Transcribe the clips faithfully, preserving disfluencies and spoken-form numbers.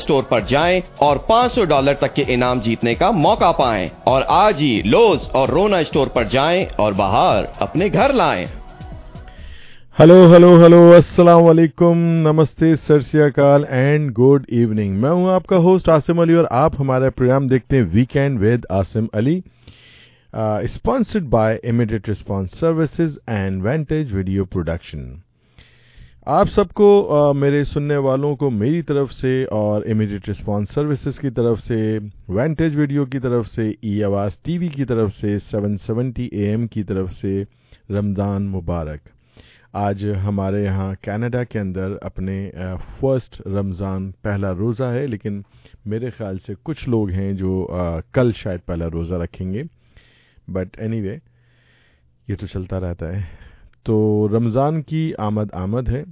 Store पर जाएं और पाँच सौ डॉलर तक के इनाम जीतने का मौका पाएं और आज ही लोज और रोना स्टोर पर जाएं और बाहर अपने घर लाएं। हेलो हेलो हेलो अस्सलाम वालेकुम, नमस्ते, सत श्री अकाल एंड गुड इवनिंग। मैं हूं आपका होस्ट आसिम अली और आप हमारा प्रोग्राम देखते हैं weekend with Asim Ali, sponsored by immediate response services and vantage video production. आप सबको uh, मेरे सुनने वालों को मेरी तरफ से और इमीडिएट रिस्पांस सर्विसेज की तरफ से, वेंटेज वीडियो की तरफ से, ई आवाज़ टीवी की तरफ से, सेवन सेवेंटी ए एम की तरफ से रमज़ान मुबारक। आज हमारे यहाँ कनाडा के अंदर अपने फर्स्ट रमज़ान पहला रोज़ा है, लेकिन मेरे ख्याल से कुछ लोग हैं जो uh, कल शायद पहला रोज़ा रखेंगे, बट एनीवे ये तो चलता रहता है। तो रमज़ान की आमद आमद है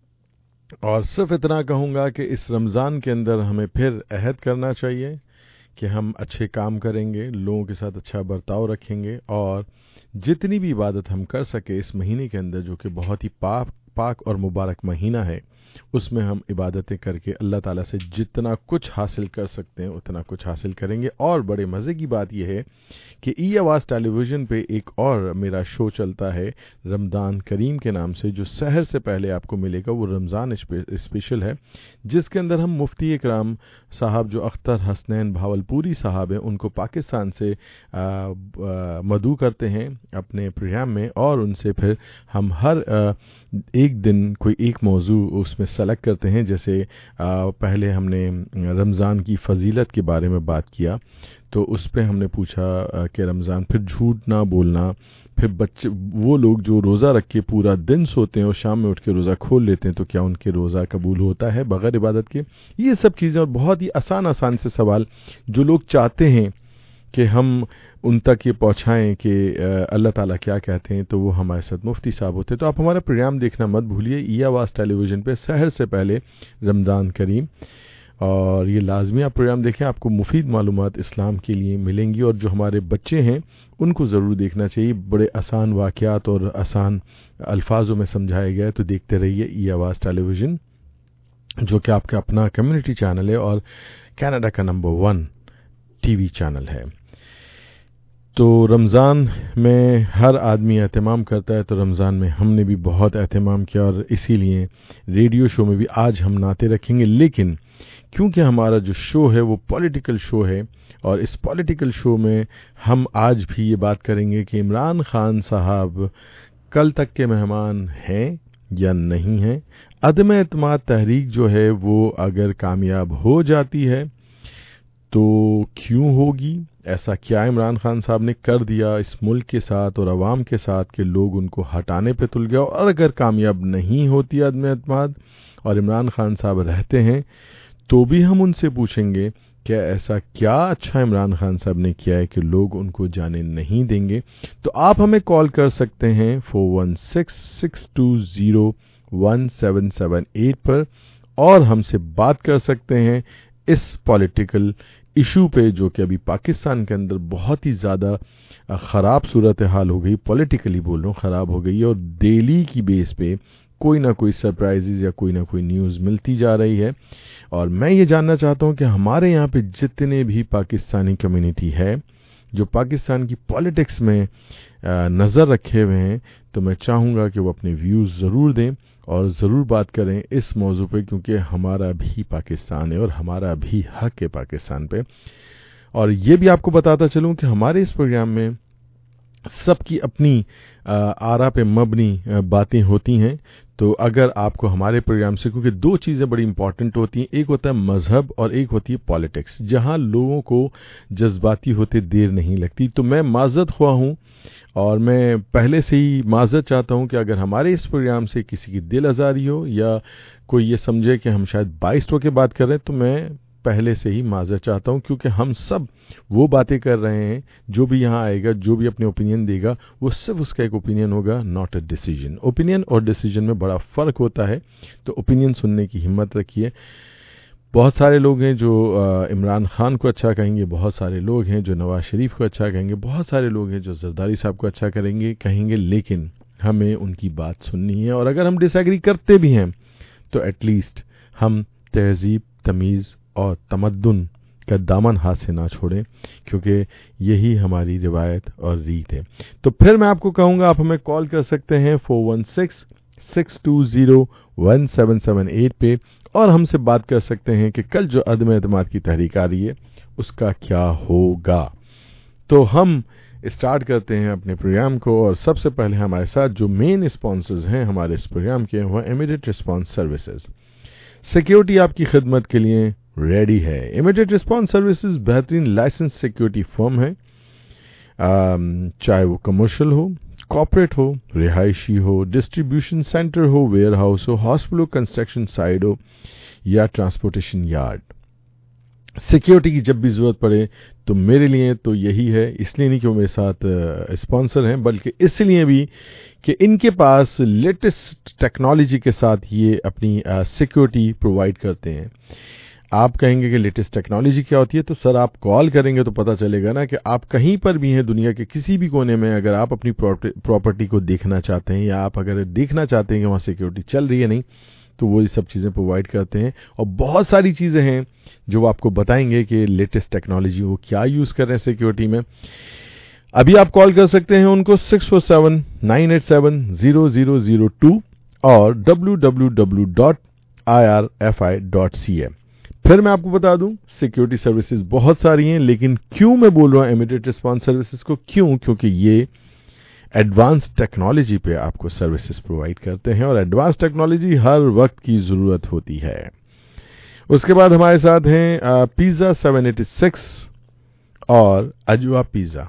और सिर्फ इतना कहूँगा कि इस रमज़ान के अंदर हमें फिर अहद करना चाहिए कि हम अच्छे काम करेंगे, लोगों के साथ अच्छा बर्ताव रखेंगे और जितनी भी इबादत हम कर सके इस महीने के अंदर, जो कि बहुत ही पाक पाक और मुबारक महीना है, उसमें हम इबादतें करके अल्लाह ताला से जितना कुछ हासिल कर सकते हैं उतना कुछ हासिल करेंगे। और बड़े मज़े की बात यह है कि ई आवाज़ टेलीविज़न पे एक और मेरा शो चलता है रमज़ान करीम के नाम से, जो सहर से पहले आपको मिलेगा। वो रमज़ान स्पेशल है, जिसके अंदर हम मुफ्ती इकराम साहब जो अख्तर हसनैन भावलपुरी साहब हैं, उनको पाकिस्तान से आ, आ, मदू करते हैं अपने प्रोग्राम में और उनसे फिर हम हर आ, एक दिन कोई एक मौजू उसमें सेलेक्ट करते हैं। जैसे आ, पहले हमने रमज़ान की फजीलत के बारे में बात किया, तो उस पर हमने पूछा कि रमज़ान, फिर झूठ ना बोलना, फिर बच्चे वो लोग जो रोज़ा रख के पूरा दिन सोते हैं और शाम में उठ के रोज़ा खोल लेते हैं, तो क्या उनके रोज़ा कबूल होता है बग़ैर इबादत के? ये सब चीज़ें और बहुत ही आसान आसान से सवाल जो लोग चाहते हैं कि हम उन तक ये पहुँचाएँ कि अल्लाह ताला क्या कहते हैं, तो वो हमारे साथ मुफ्ती साहब होते हैं। तो आप हमारा प्रोग्राम देखना मत भूलिए, ई आवाज़ टेलीविज़न पे सहर से पहले रमज़ान करीम, और ये लाजमी आप प्रोग्राम देखें, आपको मुफीद मालूमात इस्लाम के लिए मिलेंगी। और जो हमारे बच्चे हैं उनको ज़रूर देखना चाहिए, बड़े आसान वाक़यात और आसान अल्फाजों में समझाया गया है। तो देखते रहिए ई आवाज़ टेलीविज़न, जो कि आपका अपना कम्युनिटी चैनल है और कनाडा का नंबर वन टीवी चैनल है। तो रमज़ान में हर आदमी एहतमाम करता है, तो रमज़ान में हमने भी बहुत एहतमाम किया और इसीलिए रेडियो शो में भी आज हम नाते रखेंगे। लेकिन क्योंकि हमारा जो शो है वो पॉलिटिकल शो है, और इस पॉलिटिकल शो में हम आज भी ये बात करेंगे कि इमरान खान साहब कल तक के मेहमान हैं या नहीं हैं। अदम एतमाद तहरीक जो है वो अगर कामयाब हो जाती है तो क्यों होगी? ऐसा क्या इमरान खान साहब ने कर दिया इस मुल्क के साथ और अवाम के साथ कि लोग उनको हटाने पे तुल गया? और अगर कामयाब नहीं होती अदम एतमाद और इमरान खान साहब रहते हैं, तो भी हम उनसे पूछेंगे कि ऐसा क्या अच्छा इमरान खान साहब ने किया है कि लोग उनको जाने नहीं देंगे। तो आप हमें कॉल कर सकते हैं four one six six two zero one seven seven eight पर और हमसे बात कर सकते हैं इस पॉलिटिकल इशू पे, जो कि अभी पाकिस्तान के अंदर बहुत ही ज़्यादा ख़राब सूरत हाल हो गई, पॉलिटिकली बोल रहा हूँ ख़राब हो गई है, और डेली की बेस पे कोई ना कोई सरप्राइजेज या कोई ना कोई न्यूज़ मिलती जा रही है। और मैं ये जानना चाहता हूँ कि हमारे यहाँ पे जितने भी पाकिस्तानी कम्युनिटी है जो पाकिस्तान की पॉलिटिक्स में नज़र रखे हुए हैं, तो मैं चाहूँगा कि वो अपने व्यूज़ ज़रूर दें और ज़रूर बात करें इस मौजू पे, क्योंकि हमारा भी पाकिस्तान है और हमारा भी हक है पाकिस्तान पे। और ये भी आपको बताता चलूँ कि हमारे इस प्रोग्राम में सबकी अपनी आरा पे मबनी बातें होती हैं। तो अगर आपको हमारे प्रोग्राम से, क्योंकि दो चीज़ें बड़ी इंपॉर्टेंट होती हैं, एक होता है मज़हब और एक होती है पॉलिटिक्स, जहां लोगों को जज्बाती होते देर नहीं लगती। तो मैं माज़रत ख्वाह हूँ और मैं पहले से ही माज़रत चाहता हूँ कि अगर हमारे इस प्रोग्राम से किसी की दिल आज़ारी हो या कोई ये समझे कि हम शायद बाइस्ड होकर बात कर रहे हैं, तो मैं पहले से ही माज़रत चाहता हूं, क्योंकि हम सब वो बातें कर रहे हैं। जो भी यहाँ आएगा, जो भी अपने ओपिनियन देगा, वो सिर्फ उसका एक ओपिनियन होगा, नॉट अ डिसीजन। ओपिनियन और डिसीजन में बड़ा फ़र्क होता है, तो ओपिनियन सुनने की हिम्मत रखिए। बहुत सारे लोग हैं जो इमरान खान को अच्छा कहेंगे, बहुत सारे लोग हैं जो नवाज शरीफ को अच्छा कहेंगे, बहुत सारे लोग हैं जो जरदारी साहब को अच्छा करेंगे कहेंगे लेकिन हमें उनकी बात सुननी है। और अगर हम डिसएग्री करते भी हैं तो एटलीस्ट हम तहजीब, तमीज़ और तमद्दुन का दामन हाथ से ना छोड़ें, क्योंकि यही हमारी रिवायत और रीत है। तो फिर मैं आपको कहूँगा, आप हमें कॉल कर सकते हैं four one six six two zero one seven seven eight पे, और हमसे बात कर सकते हैं कि कल जो अदम एतमाद की तहरीक आ रही है उसका क्या होगा। तो हम स्टार्ट करते हैं अपने प्रोग्राम को, और सबसे पहले हमारे साथ जो मेन स्पॉन्सर्स हैं हमारे इस प्रोग्राम के, वो इमीडिएट रिस्पांस सर्विसेज। सिक्योरिटी आपकी खिदमत के लिए रेडी है। इमीडिएट रिस्पांस सर्विसेज बेहतरीन लाइसेंस सिक्योरिटी फर्म है, चाहे वो कमर्शियल हो, कॉर्पोरेट हो, रिहायशी हो, डिस्ट्रीब्यूशन सेंटर हो, वेयर हाउस हो, हॉस्पिटल, कंस्ट्रक्शन साइट हो या ट्रांसपोर्टेशन यार्ड। सिक्योरिटी की जब भी जरूरत पड़े तो मेरे लिए तो यही है, इसलिए नहीं कि वो मेरे साथ स्पॉन्सर हैं, बल्कि इसलिए भी कि इनके पास लेटेस्ट टेक्नोलॉजी के साथ ये अपनी सिक्योरिटी प्रोवाइड करते हैं। आप कहेंगे कि लेटेस्ट टेक्नोलॉजी क्या होती है, तो सर आप कॉल करेंगे तो पता चलेगा ना कि आप कहीं पर भी हैं दुनिया के किसी भी कोने में, अगर आप अपनी प्रॉपर्टी को देखना चाहते हैं या आप अगर देखना चाहते हैं कि वहाँ सिक्योरिटी चल रही है नहीं, तो वो ये सब चीज़ें प्रोवाइड करते हैं। और बहुत सारी चीज़ें हैं जो वो आपको बताएंगे कि लेटेस्ट टेक्नोलॉजी वो क्या यूज़ कर रहे हैं सिक्योरिटी में। अभी आप कॉल कर सकते हैं उनको six four seven nine eight seven zero zero zero two और W W W dot I R F I dot C A. फिर मैं आपको बता दूं, सिक्योरिटी सर्विसेज बहुत सारी हैं, लेकिन क्यों मैं बोल रहा हूं इमीडिएट रिस्पांस सर्विसेज को, क्यों? क्योंकि ये एडवांस टेक्नोलॉजी पे आपको सर्विसेज प्रोवाइड करते हैं, और एडवांस टेक्नोलॉजी हर वक्त की जरूरत होती है। उसके बाद हमारे साथ हैं पिज्जा सेवन एटी सिक्स और Ajwa pizza.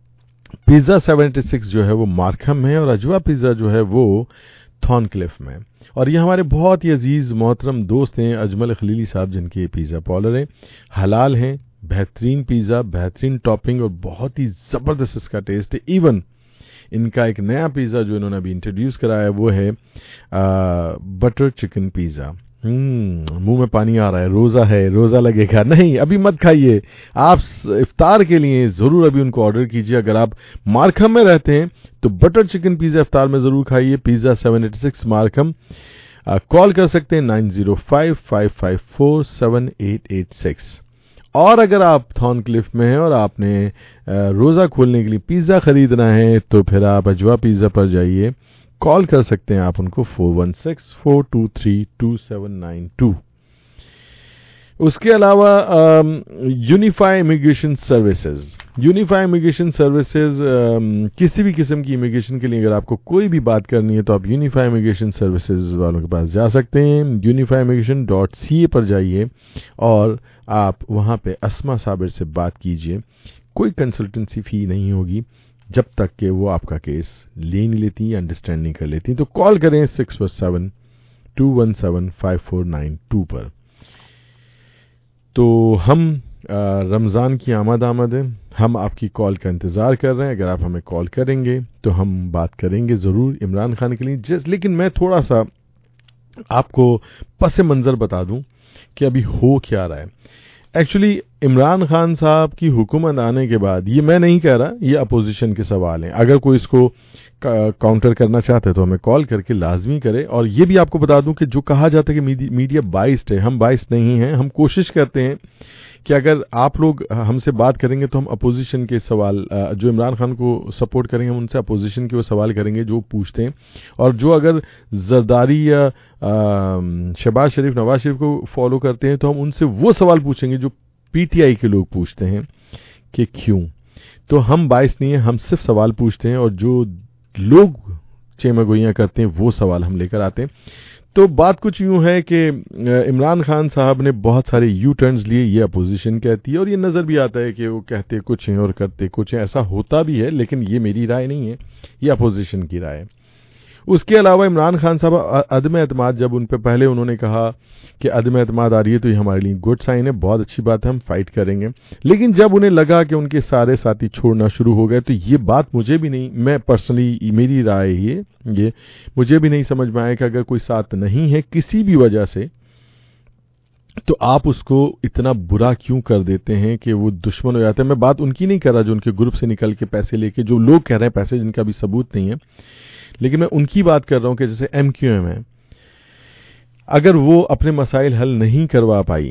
Pizza seven eighty six जो है वो मार्कहम में, और अजवा पिज्जा जो है वो थॉर्नक्लिफ में। और ये हमारे बहुत ही अजीज मोहतरम दोस्त हैं अजमल खलीली साहब, जिनके पिज़्ज़ा पार्लर हैं, हलाल हैं, बेहतरीन पिज़्ज़ा, बेहतरीन टॉपिंग और बहुत ही ज़बरदस्त इसका टेस्ट है। इवन इनका एक नया पिज़्ज़ा जो इन्होंने अभी इंट्रोड्यूस कराया है वो है आ, बटर चिकन पिज़्ज़ा। मुंह में पानी आ रहा है, रोज़ा है, रोज़ा लगेगा नहीं, अभी मत खाइए, आप इफ्तार के लिए ज़रूर अभी उनको ऑर्डर कीजिए। अगर आप मार्कहम में रहते हैं तो बटर चिकन पिज़्ज़ा इफ्तार में ज़रूर खाइए। Pizza seven eighty six Markham, call कर सकते हैं nine zero five five five four seven eight eight six. और अगर आप थॉर्नक्लिफ में हैं और आपने रोज़ा खोलने के लिए पिज़्ज़ा ख़रीदना है तो फिर आप अजवा पिज़्ज़ा पर जाइए, कॉल कर सकते हैं आप उनको four one six four two three two seven nine two. उसके अलावा unify immigration services. Unify immigration services किसी भी किस्म की इमिग्रेशन के लिए अगर आपको कोई भी बात करनी है तो आप यूनिफाई इमिग्रेशन सर्विसेज वालों के पास जा सकते हैं। Unify immigration dot C A पर जाइए और आप वहाँ पे अस्मा साबिर से बात कीजिए। कोई कंसल्टेंसी फ़ी नहीं होगी जब तक कि वो आपका केस ले नहीं लेती, अंडरस्टैंड नहीं कर लेती। तो कॉल करें six one seven two one seven five four nine two पर। तो हम रमज़ान की आमद आमद है, हम आपकी कॉल का इंतज़ार कर रहे हैं। अगर आप हमें कॉल करेंगे तो हम बात करेंगे ज़रूर इमरान खान के लिए। जिस लेकिन मैं थोड़ा सा आपको पस मंज़र बता दूं कि अभी हो क्या रहा है। एक्चुअली इमरान खान साहब की हुकूमत आने के बाद, ये मैं नहीं कह रहा, ये अपोजिशन के सवाल हैं, अगर कोई इसको काउंटर करना चाहते हैं तो हमें कॉल करके लाजमी करे। और ये भी आपको बता दूं कि जो कहा जाता है कि मीडिया बाइस्ड है, हम बाइस्ड नहीं हैं। हम कोशिश करते हैं कि अगर आप लोग हमसे बात करेंगे तो हम अपोजिशन के सवाल, जो इमरान खान को सपोर्ट करेंगे, हम उनसे अपोजिशन के वो सवाल करेंगे जो पूछते हैं। और जो अगर जरदारी या शहबाज शरीफ, नवाज शरीफ को फॉलो करते हैं तो हम उनसे वो सवाल पूछेंगे जो पीटीआई के लोग पूछते हैं कि क्यों। तो हम बाइस नहीं है, हम सिर्फ सवाल पूछते हैं और जो लोग चेमगोइयाँ करते हैं वो सवाल हम लेकर आते हैं। तो बात कुछ यूं है कि इमरान खान साहब ने बहुत सारे यू टर्न्स लिए, ये अपोजिशन कहती है, और ये नज़र भी आता है कि वो कहते कुछ हैं और करते कुछ हैं। ऐसा होता भी है, लेकिन ये मेरी राय नहीं है, ये अपोजिशन की राय है। उसके अलावा इमरान खान साहब अदम एतमाद, जब उन पर पहले उन्होंने कहा कि अदम एतमाद आ रही है तो ये हमारे लिए गुड साइन है, बहुत अच्छी बात है, हम फाइट करेंगे। लेकिन जब उन्हें लगा कि उनके सारे साथी छोड़ना शुरू हो गए तो ये बात मुझे भी नहीं, मैं पर्सनली, मेरी राय है ये, मुझे भी नहीं समझ में आया कि अगर कोई साथ नहीं है किसी भी वजह से तो आप उसको इतना बुरा क्यों कर देते हैं कि वो दुश्मन हो जाता है। मैं बात उनकी नहीं कर रहा जो उनके ग्रुप से निकल के पैसे लेके, जो लोग कह रहे हैं पैसे जिनका भी सबूत नहीं है, लेकिन मैं उनकी बात कर रहा हूं कि जैसे एम क्यू एम है, अगर वो अपने मसाइल हल नहीं करवा पाई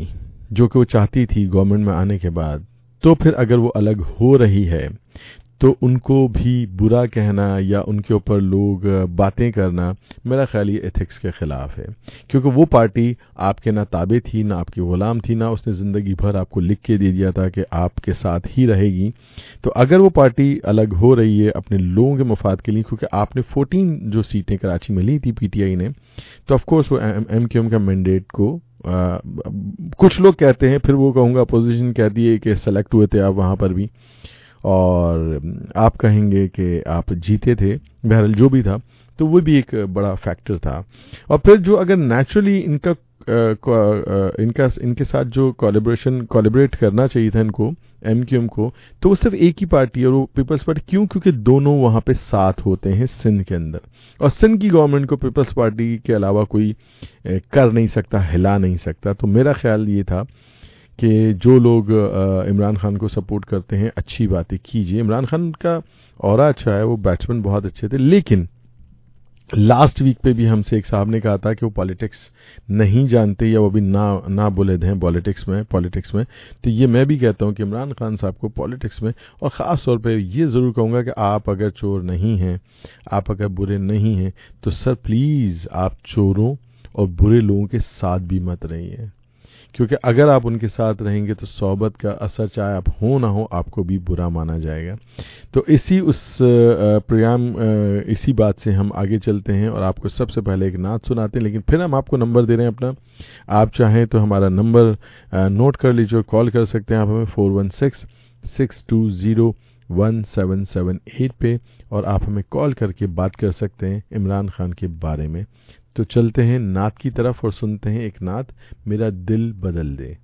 جو کہ وہ چاہتی تھی گورنمنٹ میں آنے کے بعد, تو پھر اگر وہ الگ ہو رہی ہے تو ان کو بھی برا کہنا یا ان کے اوپر لوگ باتیں کرنا میرا خیال یہ ایتھکس کے خلاف ہے, کیونکہ وہ پارٹی آپ کے نہ تابع تھی, نہ آپ کی غلام تھی, نہ اس نے زندگی بھر آپ کو لکھ کے دے دیا تھا کہ آپ کے ساتھ ہی رہے گی. تو اگر وہ پارٹی الگ ہو رہی ہے اپنے لوگوں کے مفاد کے لیے, کیونکہ آپ نے فورٹین جو سیٹیں کراچی میں لی تھی پی ٹی آئی نے, تو آف کورس وہ ایم کیو ایم کا مینڈیٹ کو آ, کچھ لوگ کہتے ہیں, پھر وہ کہوں گا اپوزیشن کہتی ہے کہ سلیکٹ ہوئے تھے آپ وہاں پر بھی, اور آپ کہیں گے کہ آپ جیتے تھے. بہرحال جو بھی تھا تو وہ بھی ایک بڑا فیکٹر تھا. اور پھر جو اگر نیچرلی ان کا ان کا ان کے ساتھ جو کولیبریشن کولیبریٹ کرنا چاہیے تھا ان کو, ایم کیو ایم کو, تو وہ صرف ایک ہی پارٹی اور وہ پیپلز پارٹی. کیوں؟ کیونکہ دونوں وہاں پہ ساتھ ہوتے ہیں سندھ کے اندر, اور سندھ کی گورنمنٹ کو پیپلز پارٹی کے علاوہ کوئی کر نہیں سکتا, ہلا نہیں سکتا. تو میرا خیال یہ تھا کہ جو لوگ عمران خان کو سپورٹ کرتے ہیں اچھی باتیں کیجیے. عمران خان کا اورا اچھا ہے, وہ بیٹسمین بہت اچھے تھے, لیکن لاسٹ ویک پہ بھی ہم سے ایک صاحب نے کہا تھا کہ وہ پالیٹکس نہیں جانتے یا وہ بھی نہ نہ بلد ہیں پالیٹکس میں پالیٹکس میں تو یہ میں بھی کہتا ہوں کہ عمران خان صاحب کو پالیٹکس میں, اور خاص طور پہ یہ ضرور کہوں گا کہ آپ اگر چور نہیں ہیں, آپ اگر برے نہیں ہیں, تو سر پلیز آپ چوروں اور برے لوگوں کے ساتھ بھی مت رہیے, کیونکہ اگر آپ ان کے ساتھ رہیں گے تو صحبت کا اثر چاہے آپ ہوں نہ ہو آپ کو بھی برا مانا جائے گا. تو اسی اس پروگرام اسی بات سے ہم آگے چلتے ہیں اور آپ کو سب سے پہلے ایک نعت سناتے ہیں, لیکن پھر ہم آپ کو نمبر دے رہے ہیں اپنا. آپ چاہیں تو ہمارا نمبر نوٹ کر لیجیے اور کال کر سکتے ہیں آپ ہمیں four one six six two zero one seven seven eight پہ, اور آپ ہمیں کال کر کے بات کر سکتے ہیں عمران خان کے بارے میں. تو چلتے ہیں نعت کی طرف اور سنتے ہیں ایک نعت, میرا دل بدل دے.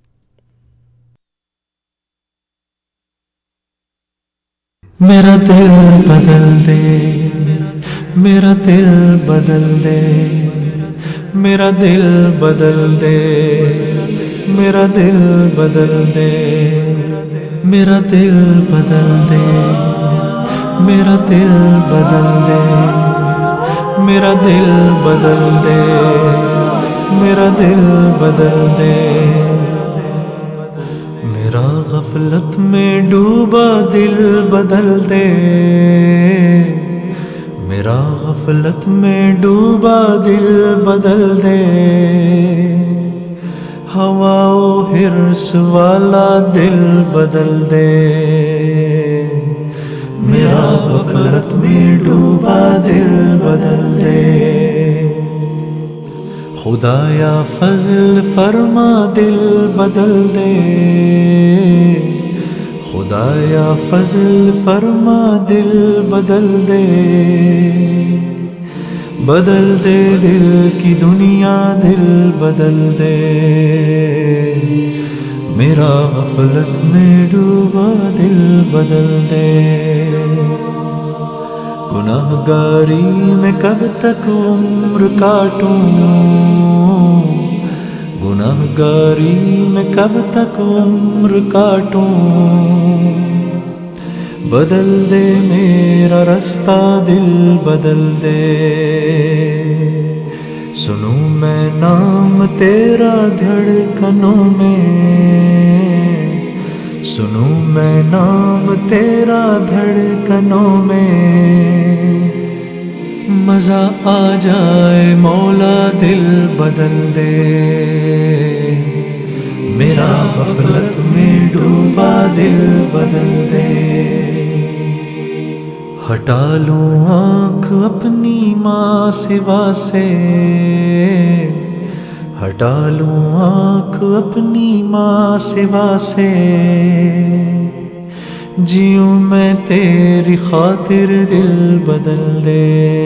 میرا دل بدل دے, میرا دل بدل دے, میرا دل بدل دے, میرا دل بدل دے, میرا دل بدل دے, میرا دل بدل دے, میرا دل بدل دے, میرا دل بدل دے. میرا غفلت میں ڈوبا دل بدل دے, میرا غفلت میں ڈوبا دل بدل دے. ہوا و حرص والا دل بدل دے, میرا غفلت میں ڈوبا دل بدل دے. خدایا فضل فرما دل بدل دے, خدایا فضل فرما دل بدل دے. بدل دے دل کی دنیا دل بدل دے, میرا غفلت میں ڈوبا دل بدل دے. گناہگاری میں کب تک عمر کاٹوں, گناہگاری میں کب تک عمر کاٹوں. بدل دے میرا رستہ دل بدل دے, سنوں میں نام تیرا دھڑکنوں میں, سنوں میں نام تیرا دھڑکنوں میں. مزہ آ جائے مولا دل بدل دے, میرا غفلت میں ڈوبا دل بدل دے. ہٹا لوں آنکھ اپنی ماں سوا سے, ہٹا لوں آنکھ اپنی ماں سوا سے. جیوں میں تیری خاطر دل بدل دے,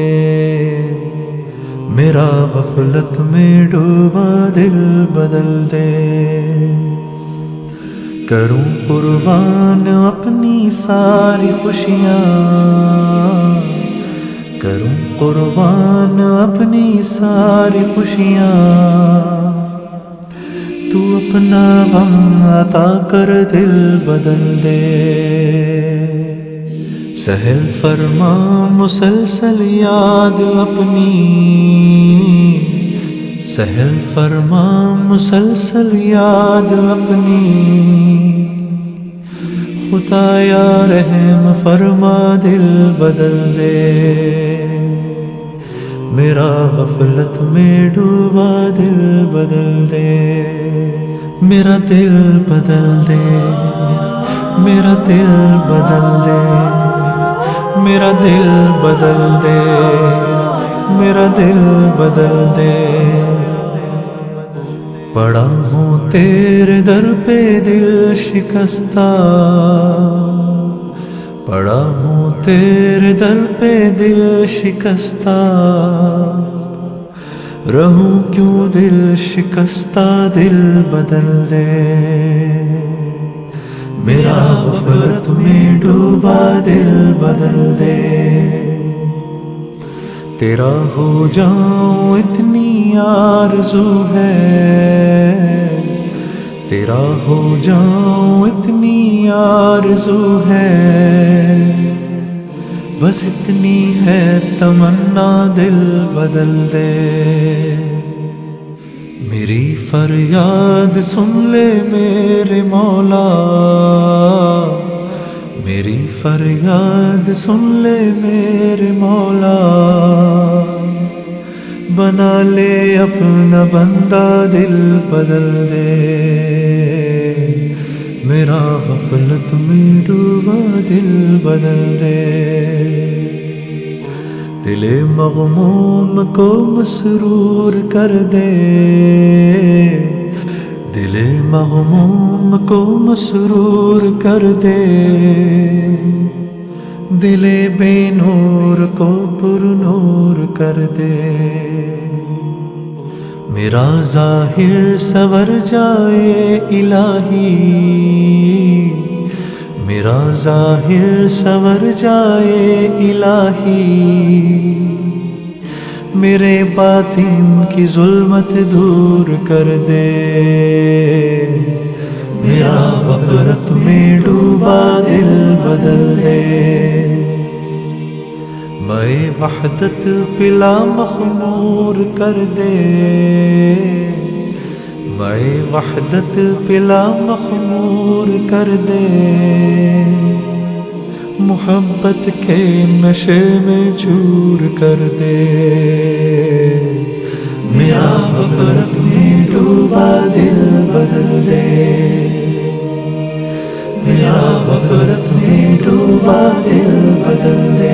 میرا غفلت میں ڈوبا دل بدل دے. کروں قربان اپنی ساری خوشیاں, کروں قربان اپنی ساری خوشیاں. تو اپنا غم عطا کر دل بدل دے, سہل فرما مسلسل یاد اپنی, سہل فرما مسلسل یاد اپنی، خدایا رحم فرما دل بدل دے، میرا غفلت میں ڈوبا دل بدل دے، میرا دل بدل دے، میرا دل بدل دے، میرا دل بدل دے، میرا دل بدل دے، پڑا ہوں تیرے در پہ دل شکستہ، پڑا ہوں تیرے در پہ دل شکستہ، رہوں کیوں دل شکستہ دل بدل دے، میرا غفلت میں ڈوبا دل بدل دے، تیرا ہو جاؤں اتنی آرزو ہے، تیرا ہو جاؤں اتنی آرزو ہے، بس اتنی ہے تمنا دل بدل دے، میری فریاد سن لے میرے مولا، میری فریاد سن لے میرے مولا، بنا لے اپنا بندہ دل بدل دے، میرا غفلت میں ڈوبا دل بدل دے، دل مغموم کو مسرور کر دے، دل مغموم کو مسرور کر دے، دل بے نور کو پر نور کر دے، میرا ظاہر سور جائے الہی، میرا ظاہر سور جائے الہی، میرے باطن کی ظلمت دور کر دے، میرا غفلت میں ڈوبا دل بدل دے، میں وحدت پلا مخمور کر دے، میں وحدت پلا مخمور کر دے، محبت کے نشے میں چور کر دے، میرا غفلت میں ڈوبا دل بدل دے، میرا غفلت میں ڈوبا دل بدل دے۔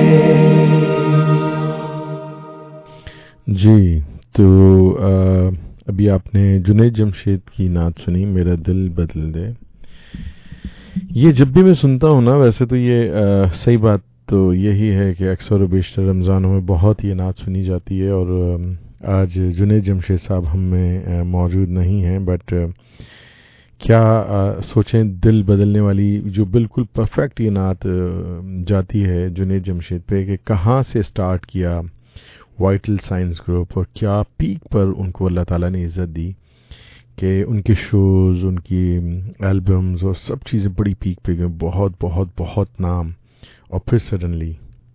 جی تو ابھی آپ نے جنید جمشید کی نعت سنی میرا دل بدل دے۔ یہ جب بھی میں سنتا ہوں نا، ویسے تو یہ آ, صحیح بات تو یہی ہے کہ اکثر و بیشتر رمضانوں میں بہت یہ نعت سنی جاتی ہے، اور آ, آج جنید جمشید صاحب ہم میں آ, موجود نہیں ہیں، بٹ آ, کیا آ, سوچیں دل بدلنے والی جو بالکل پرفیکٹ یہ نعت جاتی ہے جنید جمشید پہ کہ کہاں سے سٹارٹ کیا وائٹل سائنس گروپ، اور کیا پیک پر ان کو اللہ تعالیٰ نے عزت دی کہ ان کے شوز، ان کی البمز اور سب چیزیں بڑی پیک پہ گئیں، بہت بہت بہت نام، اور پھر سڈنلی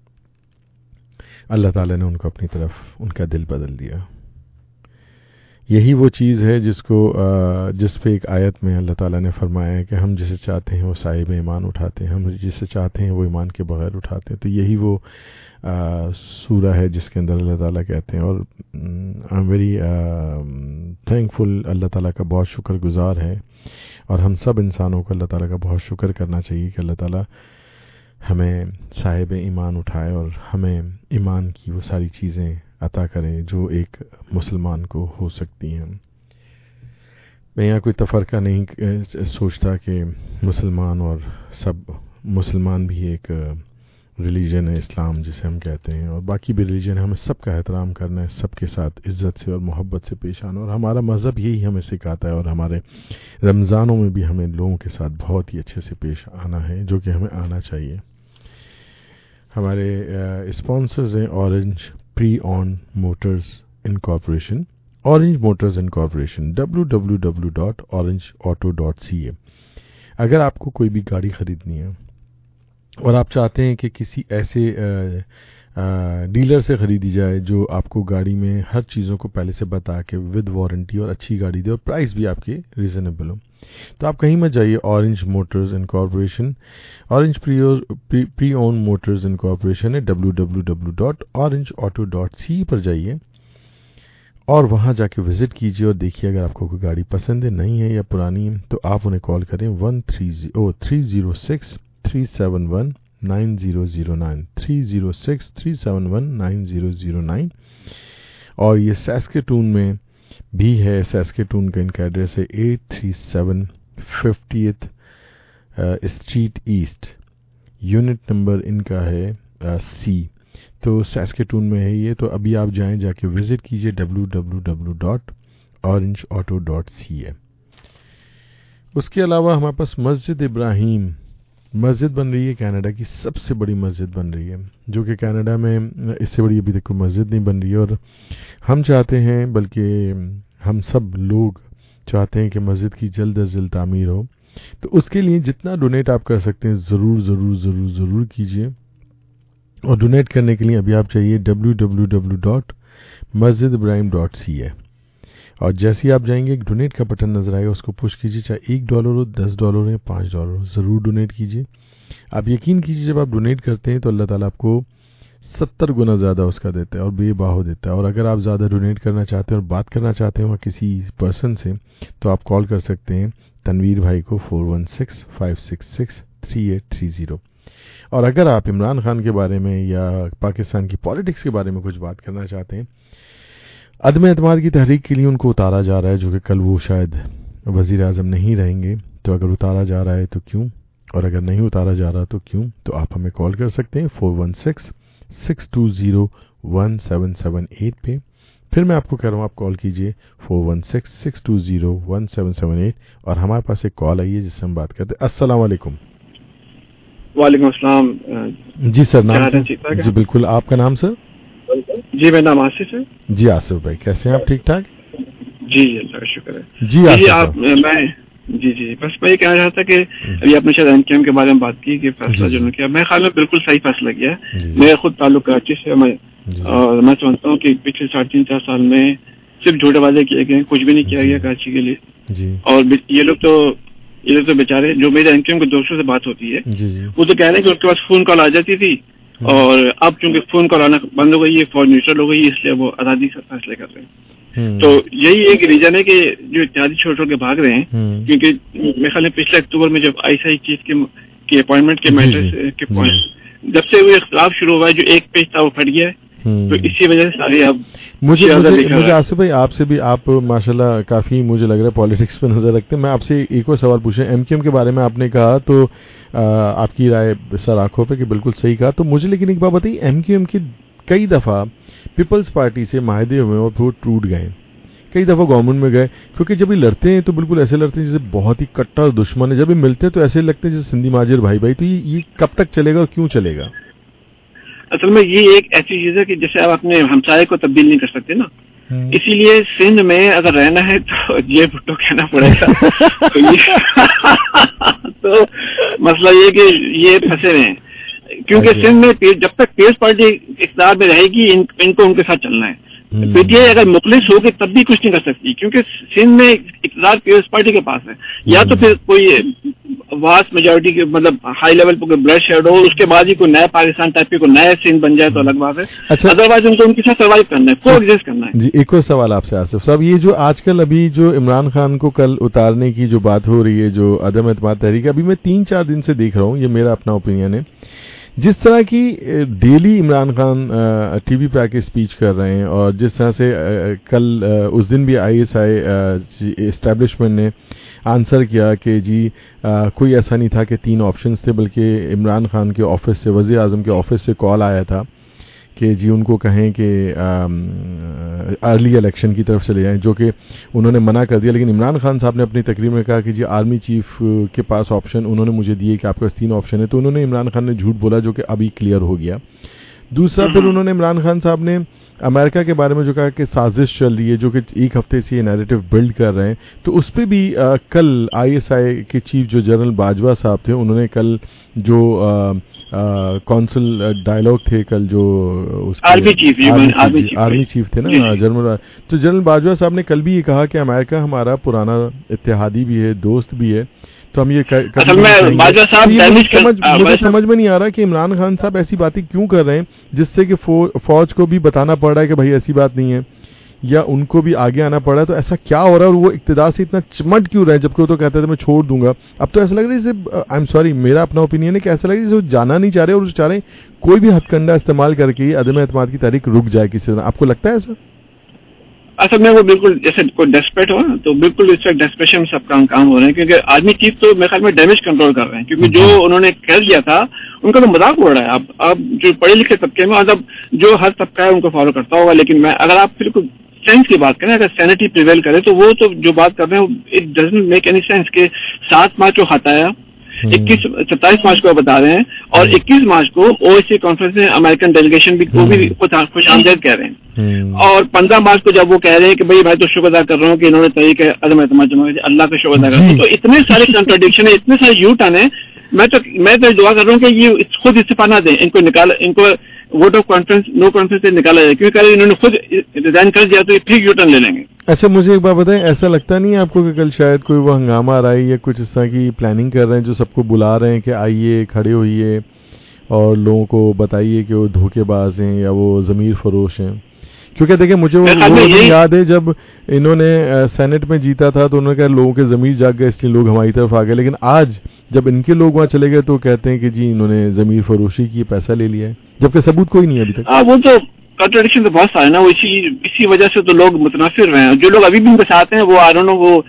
اللہ تعالیٰ نے ان کو اپنی طرف ان کا دل بدل دیا۔ یہی وہ چیز ہے جس کو جس پہ ایک آیت میں اللہ تعالیٰ نے فرمایا ہے کہ ہم جسے چاہتے ہیں وہ صاحب ایمان اٹھاتے ہیں، ہم جسے چاہتے ہیں وہ ایمان کے بغیر اٹھاتے ہیں۔ تو یہی وہ سورہ ہے جس کے اندر اللہ تعالیٰ کہتے ہیں، اور I am very thankful, اللہ تعالیٰ کا بہت شکر گزار ہے، اور ہم سب انسانوں کو اللہ تعالیٰ کا بہت شکر کرنا چاہیے کہ اللہ تعالیٰ ہمیں صاحب ایمان اٹھائے اور ہمیں ایمان کی وہ ساری چیزیں عطا کریں جو ایک مسلمان کو ہو سکتی ہیں۔ میں یہاں کوئی تفرقہ نہیں سوچتا کہ مسلمان اور سب مسلمان بھی ایک ریلیجن ہے اسلام جسے ہم کہتے ہیں، اور باقی بھی ریلیجن ہے، ہمیں سب کا احترام کرنا ہے، سب کے ساتھ عزت سے اور محبت سے پیش آنا، اور ہمارا مذہب یہی ہمیں سکھاتا ہے، اور ہمارے رمضانوں میں بھی ہمیں لوگوں کے ساتھ بہت ہی اچھے سے پیش آنا ہے، جو کہ ہمیں آنا چاہیے۔ ہمارے اسپانسرز ہیں orange preowned motors incorporation, orange motors incorporation, W W W dot orange auto dot C A. اگر آپ کو کوئی بھی گاڑی خریدنی ہے اور آپ چاہتے ہیں کہ کسی ایسے ڈیلر سے خریدی جائے جو آپ کو گاڑی میں ہر چیزوں کو پہلے سے بتا کے ود وارنٹی اور اچھی گاڑی دے اور پرائس بھی آپ کے ریزنیبل ہو، تو آپ کہیں مت جائیے. اورنج موٹرز انکارپوریشن، اورنج پری اون موٹرز انکارپوریشن ہے W W W dot orange auto dot C پر جائیے اور وہاں جا کے وزٹ کیجیے اور دیکھیے اگر آپ کو کوئی گاڑی پسند ہے، نہیں ہے یا پرانی ہے، تو آپ انہیں کال کریں one three zero three zero six three seven one nine zero zero nine three zero six three seven one nine zero zero nine. اور یہ سیسکیٹون میں بھی ہے. سیسکیٹون کا ان کا ایڈریس ہے eight three seven fiftieth street east, unit number ان کا ہے سی. تو سیسکیٹون میں ہے یہ. تو ابھی آپ جائیں، جا کے وزٹ کیجیے W W W dot orange auto dot C ہے. اس کے علاوہ ہمارے پاس مسجد ابراہیم مسجد بن رہی ہے، کینیڈا کی سب سے بڑی مسجد بن رہی ہے، جو کہ کینیڈا میں اس سے بڑی ابھی تک کوئی مسجد نہیں بن رہی ہے. اور ہم چاہتے ہیں، بلکہ ہم سب لوگ چاہتے ہیں کہ مسجد کی جلد از جلد تعمیر ہو. تو اس کے لیے جتنا ڈونیٹ آپ کر سکتے ہیں ضرور ضرور ضرور ضرور کیجیے. اور ڈونیٹ کرنے کے لیے ابھی آپ چاہیے ڈبلو ڈبلو ڈبلو ڈاٹ مسجد ابراہیم ڈاٹ سی ہے. اور جیسے ہی آپ جائیں گے ایک ڈونیٹ کا بٹن نظر آئے گا، اس کو پش کیجیے، چاہے ایک ڈالر ہو، دس ڈالر ہو یا پانچ ڈالر ہو، ضرور ڈونیٹ کیجیے. آپ یقین کیجیے جب آپ ڈونیٹ کرتے ہیں تو اللہ تعالیٰ آپ کو ستر گنا زیادہ اس کا دیتا ہے اور بے باہو دیتا ہے. اور اگر آپ زیادہ ڈونیٹ کرنا چاہتے ہیں اور بات کرنا چاہتے ہیں وہاں کسی پرسن سے، تو آپ کال کر سکتے ہیں تنویر بھائی کو four one six five six six three eight three zero. اور اگر آپ عمران خان کے بارے میں یا پاکستان کی پالیٹکس کے بارے میں کچھ بات کرنا چاہتے ہیں، عدم اعتماد کی تحریک کے لیے ان کو اتارا جا رہا ہے، جو کہ کل وہ شاید وزیر اعظم نہیں رہیں گے، تو اگر اتارا جا رہا ہے تو کیوں، اور اگر نہیں اتارا جا رہا تو کیوں، تو آپ ہمیں کال کر سکتے ہیں four one six six two zero one seven seven eight پہ. پھر میں آپ کو کہہ رہا ہوں آپ کال کیجیے four one six six two zero one seven seven eight. اور ہمارے پاس ایک کال آئی ہے جس سے ہم بات کرتے ہیں. السلام علیکم. وعلیکم السلام. جی سر، نام جی بالکل آپ کا نام سر؟ جی میرا نام آصف ہے. جی آصف بھائی، کیسے ہیں آپ؟ ٹھیک ٹھاک؟ جی اللہ کا شکر ہے. جی جی آپ میں جی جی بس میں یہ کہنا چاہتا کہ ابھی آپ نے شاید این کے ایم کے بارے میں بات کی کہ فیصلہ جو نے کیا، میں خیال میں بالکل صحیح فیصلہ کیا ہے. میرا خود تعلق کراچی سے، میں اور میں سمجھتا ہوں کہ پچھلے ساڑھے تین چار سال میں صرف جھوٹے وعدے کیے گئے، کچھ بھی نہیں کیا گیا کراچی کے لیے. اور یہ لوگ تو یہ لوگ تو بیچارے، جو میرے این کے ایم کے دوستوں سے بات ہوتی ہے وہ تو کہہ رہے ہیں کہ اس کے پاس فون کال آ جاتی تھی، اور اب چونکہ فون کال آنا بند ہو گئی ہے، فون نیوٹرل ہو گئی ہے، اس لیے وہ آزادی سے فیصلے کر رہے ہیں. تو یہی ایک ریزن ہے کہ جو اتحادی چھوڑ چھوڑ کے بھاگ رہے ہیں. کیونکہ میرے خیال میں پچھلے اکتوبر میں جب آئی سی آئی چیف کی اپوائنٹمنٹ کے میٹر کے پوائنٹ جب سے وہ اختلاف شروع ہوا ہے، جو ایک پیج تھا وہ پھٹ گیا ہے. تو اسی وجہ سے سارے اب مجھے مجھے آصف بھائی آپ سے بھی، آپ ماشاءاللہ کافی مجھے لگ رہا ہے پالیٹکس پہ نظر رکھتے ہیں. میں آپ سے ایک اور سوال پوچھیں. ایم کیو ایم کے بارے میں آپ نے کہا تو آپ کی رائے سر آنکھوں پہ کہ بالکل صحیح کہا. تو مجھے لیکن ایک بات بتائیے، ایم کیو ایم کی کئی دفعہ پیپلز پارٹی سے معاہدے ہوئے اور وہ ٹوٹ گئے، کئی دفعہ گورنمنٹ میں گئے، کیونکہ جب یہ لڑتے ہیں تو بالکل ایسے لڑتے ہیں جیسے بہت ہی کٹا دشمن ہے. جب یہ ملتے ہیں تو ایسے لگتے ہیں جیسے سندھی ماجر بھائی بھائی. تو یہ کب تک چلے گا اور کیوں چلے گا؟ اصل میں یہ ایک ایسی چیز ہے کہ جیسے آپ اپنے ہمسائے کو تبدیل نہیں کر سکتے نا، اسی لیے سندھ میں اگر رہنا ہے تو یہ بھٹو کہنا پڑے گا. تو مسئلہ یہ کہ یہ پھنسے ہوئے ہیں، کیونکہ سندھ میں جب تک پیپلز پارٹی اقتدار میں رہے گی ان کو ان کے ساتھ چلنا ہے. پی ٹی آئی اگر مخلص ہوگی تب بھی کچھ نہیں کر سکتی، کیونکہ سندھ میں اقتدار پیپلز پارٹی کے پاس ہے. یا تو پھر کوئی واس میجورٹی کے مطلب ہائی لیول پہ کوئی بلڈ شیڈ ہو، اس کے بعد ہی کوئی نیا پاکستان ٹائپ کی کوئی نیا سندھ بن جائے تو الگ بات ہے. ادروائز ان کو ان کے ساتھ سروائیو کرنا ہے، کو ایگزسٹ کرنا ہے. جی ایک اور سوال آپ سے آصف صاحب، یہ جو آج کل ابھی جو عمران خان کو کل اتارنے کی جو بات ہو رہی ہے، جو عدم اعتماد تحریک، ابھی میں تین چار دن سے دیکھ رہا ہوں، یہ میرا اپنا اوپینین ہے، جس طرح کی daily Imran Khan T V پہ آ کے اسپیچ کر رہے ہیں، اور جس طرح سے کل اس دن بھی آئی ایس آئی اسٹیبلشمنٹ نے آنسر کیا کہ جی کوئی ایسا نہیں تھا کہ تین آپشنز تھے، بلکہ عمران خان کے آفس سے، وزیر اعظم کے آفس سے کال آیا تھا کہ جی ان کو کہیں کہ ارلی الیکشن کی طرف چلے جائیں، جو کہ انہوں نے منع کر دیا. لیکن عمران خان صاحب نے اپنی تقریر میں کہا کہ جی آرمی چیف کے پاس آپشن انہوں نے مجھے دیے کہ آپ کے پاس تین آپشن ہے. تو انہوں نے عمران خان نے جھوٹ بولا، جو کہ ابھی کلیئر ہو گیا. دوسرا پھر انہوں نے عمران خان صاحب نے امریکہ کے بارے میں جو کہا کہ سازش چل رہی ہے, جو کہ ایک ہفتے سے یہ نیریٹو بلڈ کر رہے ہیں, تو اس پہ بھی آ, کل آئی ایس آئی کے چیف جو جنرل باجوہ صاحب تھے, انہوں نے کل جو کونسل ڈائلاگ تھے کل جو آرمی چیف آرمی چیف تھے نا جنرل, تو جنرل باجوہ صاحب نے کل بھی یہ کہا کہ امریکہ ہمارا پرانا اتحادی بھی ہے, دوست بھی ہے, تو ہم یہ مجھے سمجھ میں نہیں آ رہا کہ عمران خان صاحب ایسی باتیں کیوں کر رہے ہیں جس سے کہ فوج کو بھی بتانا پڑ رہا ہے کہ بھائی ایسی بات نہیں ہے, یا ان کو بھی آگے آنا پڑ رہا ہے, تو ایسا کیا ہو رہا ہے اور وہ اقتدار سے اتنا چمٹ کیوں رہے ہیں, جبکہ وہ تو کہتے تھے میں چھوڑ دوں گا. اب تو ایسا لگ رہا ہے جیسے, آئی ایم سوری میرا اپنا اوپینین ہے کہ ایسا لگ رہا ہے جیسے وہ جانا نہیں چاہ رہے اور چاہ رہے ہیں کوئی بھی ہتھ کنڈا استعمال کر کے عدم اعتماد کی تحریک رک جائے کسی طرح. آپ کو لگتا ہے ایسا؟ اصل میں وہ بالکل جیسے کوئی ڈیسپریٹ ہو تو بالکل اس وقت ڈیسپریشن سب کام کام ہو رہے ہیں, کیونکہ آرمی چیف تو میرے خیال میں ڈیمیج کنٹرول کر رہے ہیں, کیونکہ جو انہوں نے کہہ دیا تھا ان کا تو مذاق اڑ رہا ہے. اب اب جو پڑھے لکھے طبقے میں, مطلب جو ہر طبقہ ہے ان کو فالو کرتا ہوگا, لیکن میں اگر آپ بالکل سینس کی بات کریں, اگر سینٹی پریویل کرے تو وہ تو جو بات کر رہے ہیں it doesn't make any sense کہ سات مارچ کو ہٹایا, اکیس ستائیس مارچ کو بتا رہے ہیں, اور اکیس مارچ کو او ایس سی کانفرنس میں امریکن ڈیلیگیشن بھی کو بھی خوش آمدید کہہ رہے ہیں, اور پندرہ مارچ کو جب وہ کہہ رہے ہیں کہ بھائی میں تو شکر ادا کر رہا ہوں کہ انہوں نے طریقے عدم اعتماد جمع کیا, اللہ کا شکر ادا کر رہا ہوں. تو اتنے سارے کنٹراڈکشن ہیں, اتنے سارے یو ٹرن ہیں. میں تو میں تو دعا کر رہا ہوں کہ یہ خود استعفیٰ نہ دیں, ان کو نکال, ان کو vote of conference no conference سے نکالا جائے, کیونکہ انہوں نے خود ریزائن کر دیا تو یہ پھر یو ٹرن لے لیں گے. اچھا مجھے ایک بات بتائیں, ایسا لگتا نہیں ہے آپ کو کہ کل شاید کوئی وہ ہنگامہ آ رہا ہے یا کچھ اس طرح کی پلاننگ کر رہے ہیں, جو سب کو بلا رہے ہیں کہ آئیے کھڑے ہوئیے اور لوگوں کو بتائیے کہ وہ دھوکے باز ہیں یا وہ ضمیر فروش ہیں؟ کیونکہ دیکھیں مجھے وہ یاد ہے جب انہوں نے سینٹ میں جیتا تھا تو انہوں نے کہا لوگوں کے ضمیر جاگ گئے اس لیے لوگ ہماری طرف آ گئے, لیکن آج جب ان کے لوگ وہاں چلے گئے تو کہتے ہیں کہ جی انہوں نے ضمیر فروشی کی, پیسہ لے لیا ہے, جبکہ ثبوت کوئی نہیں ہے ابھی تک. وہ تو کنٹراڈکشن تو بہت سارے نا, اسی اسی وجہ سے تو لوگ متنفر ہوئے ہیں. جو لوگ ابھی بھی ان کے ساتھ ہیں وہ آ رہے وہ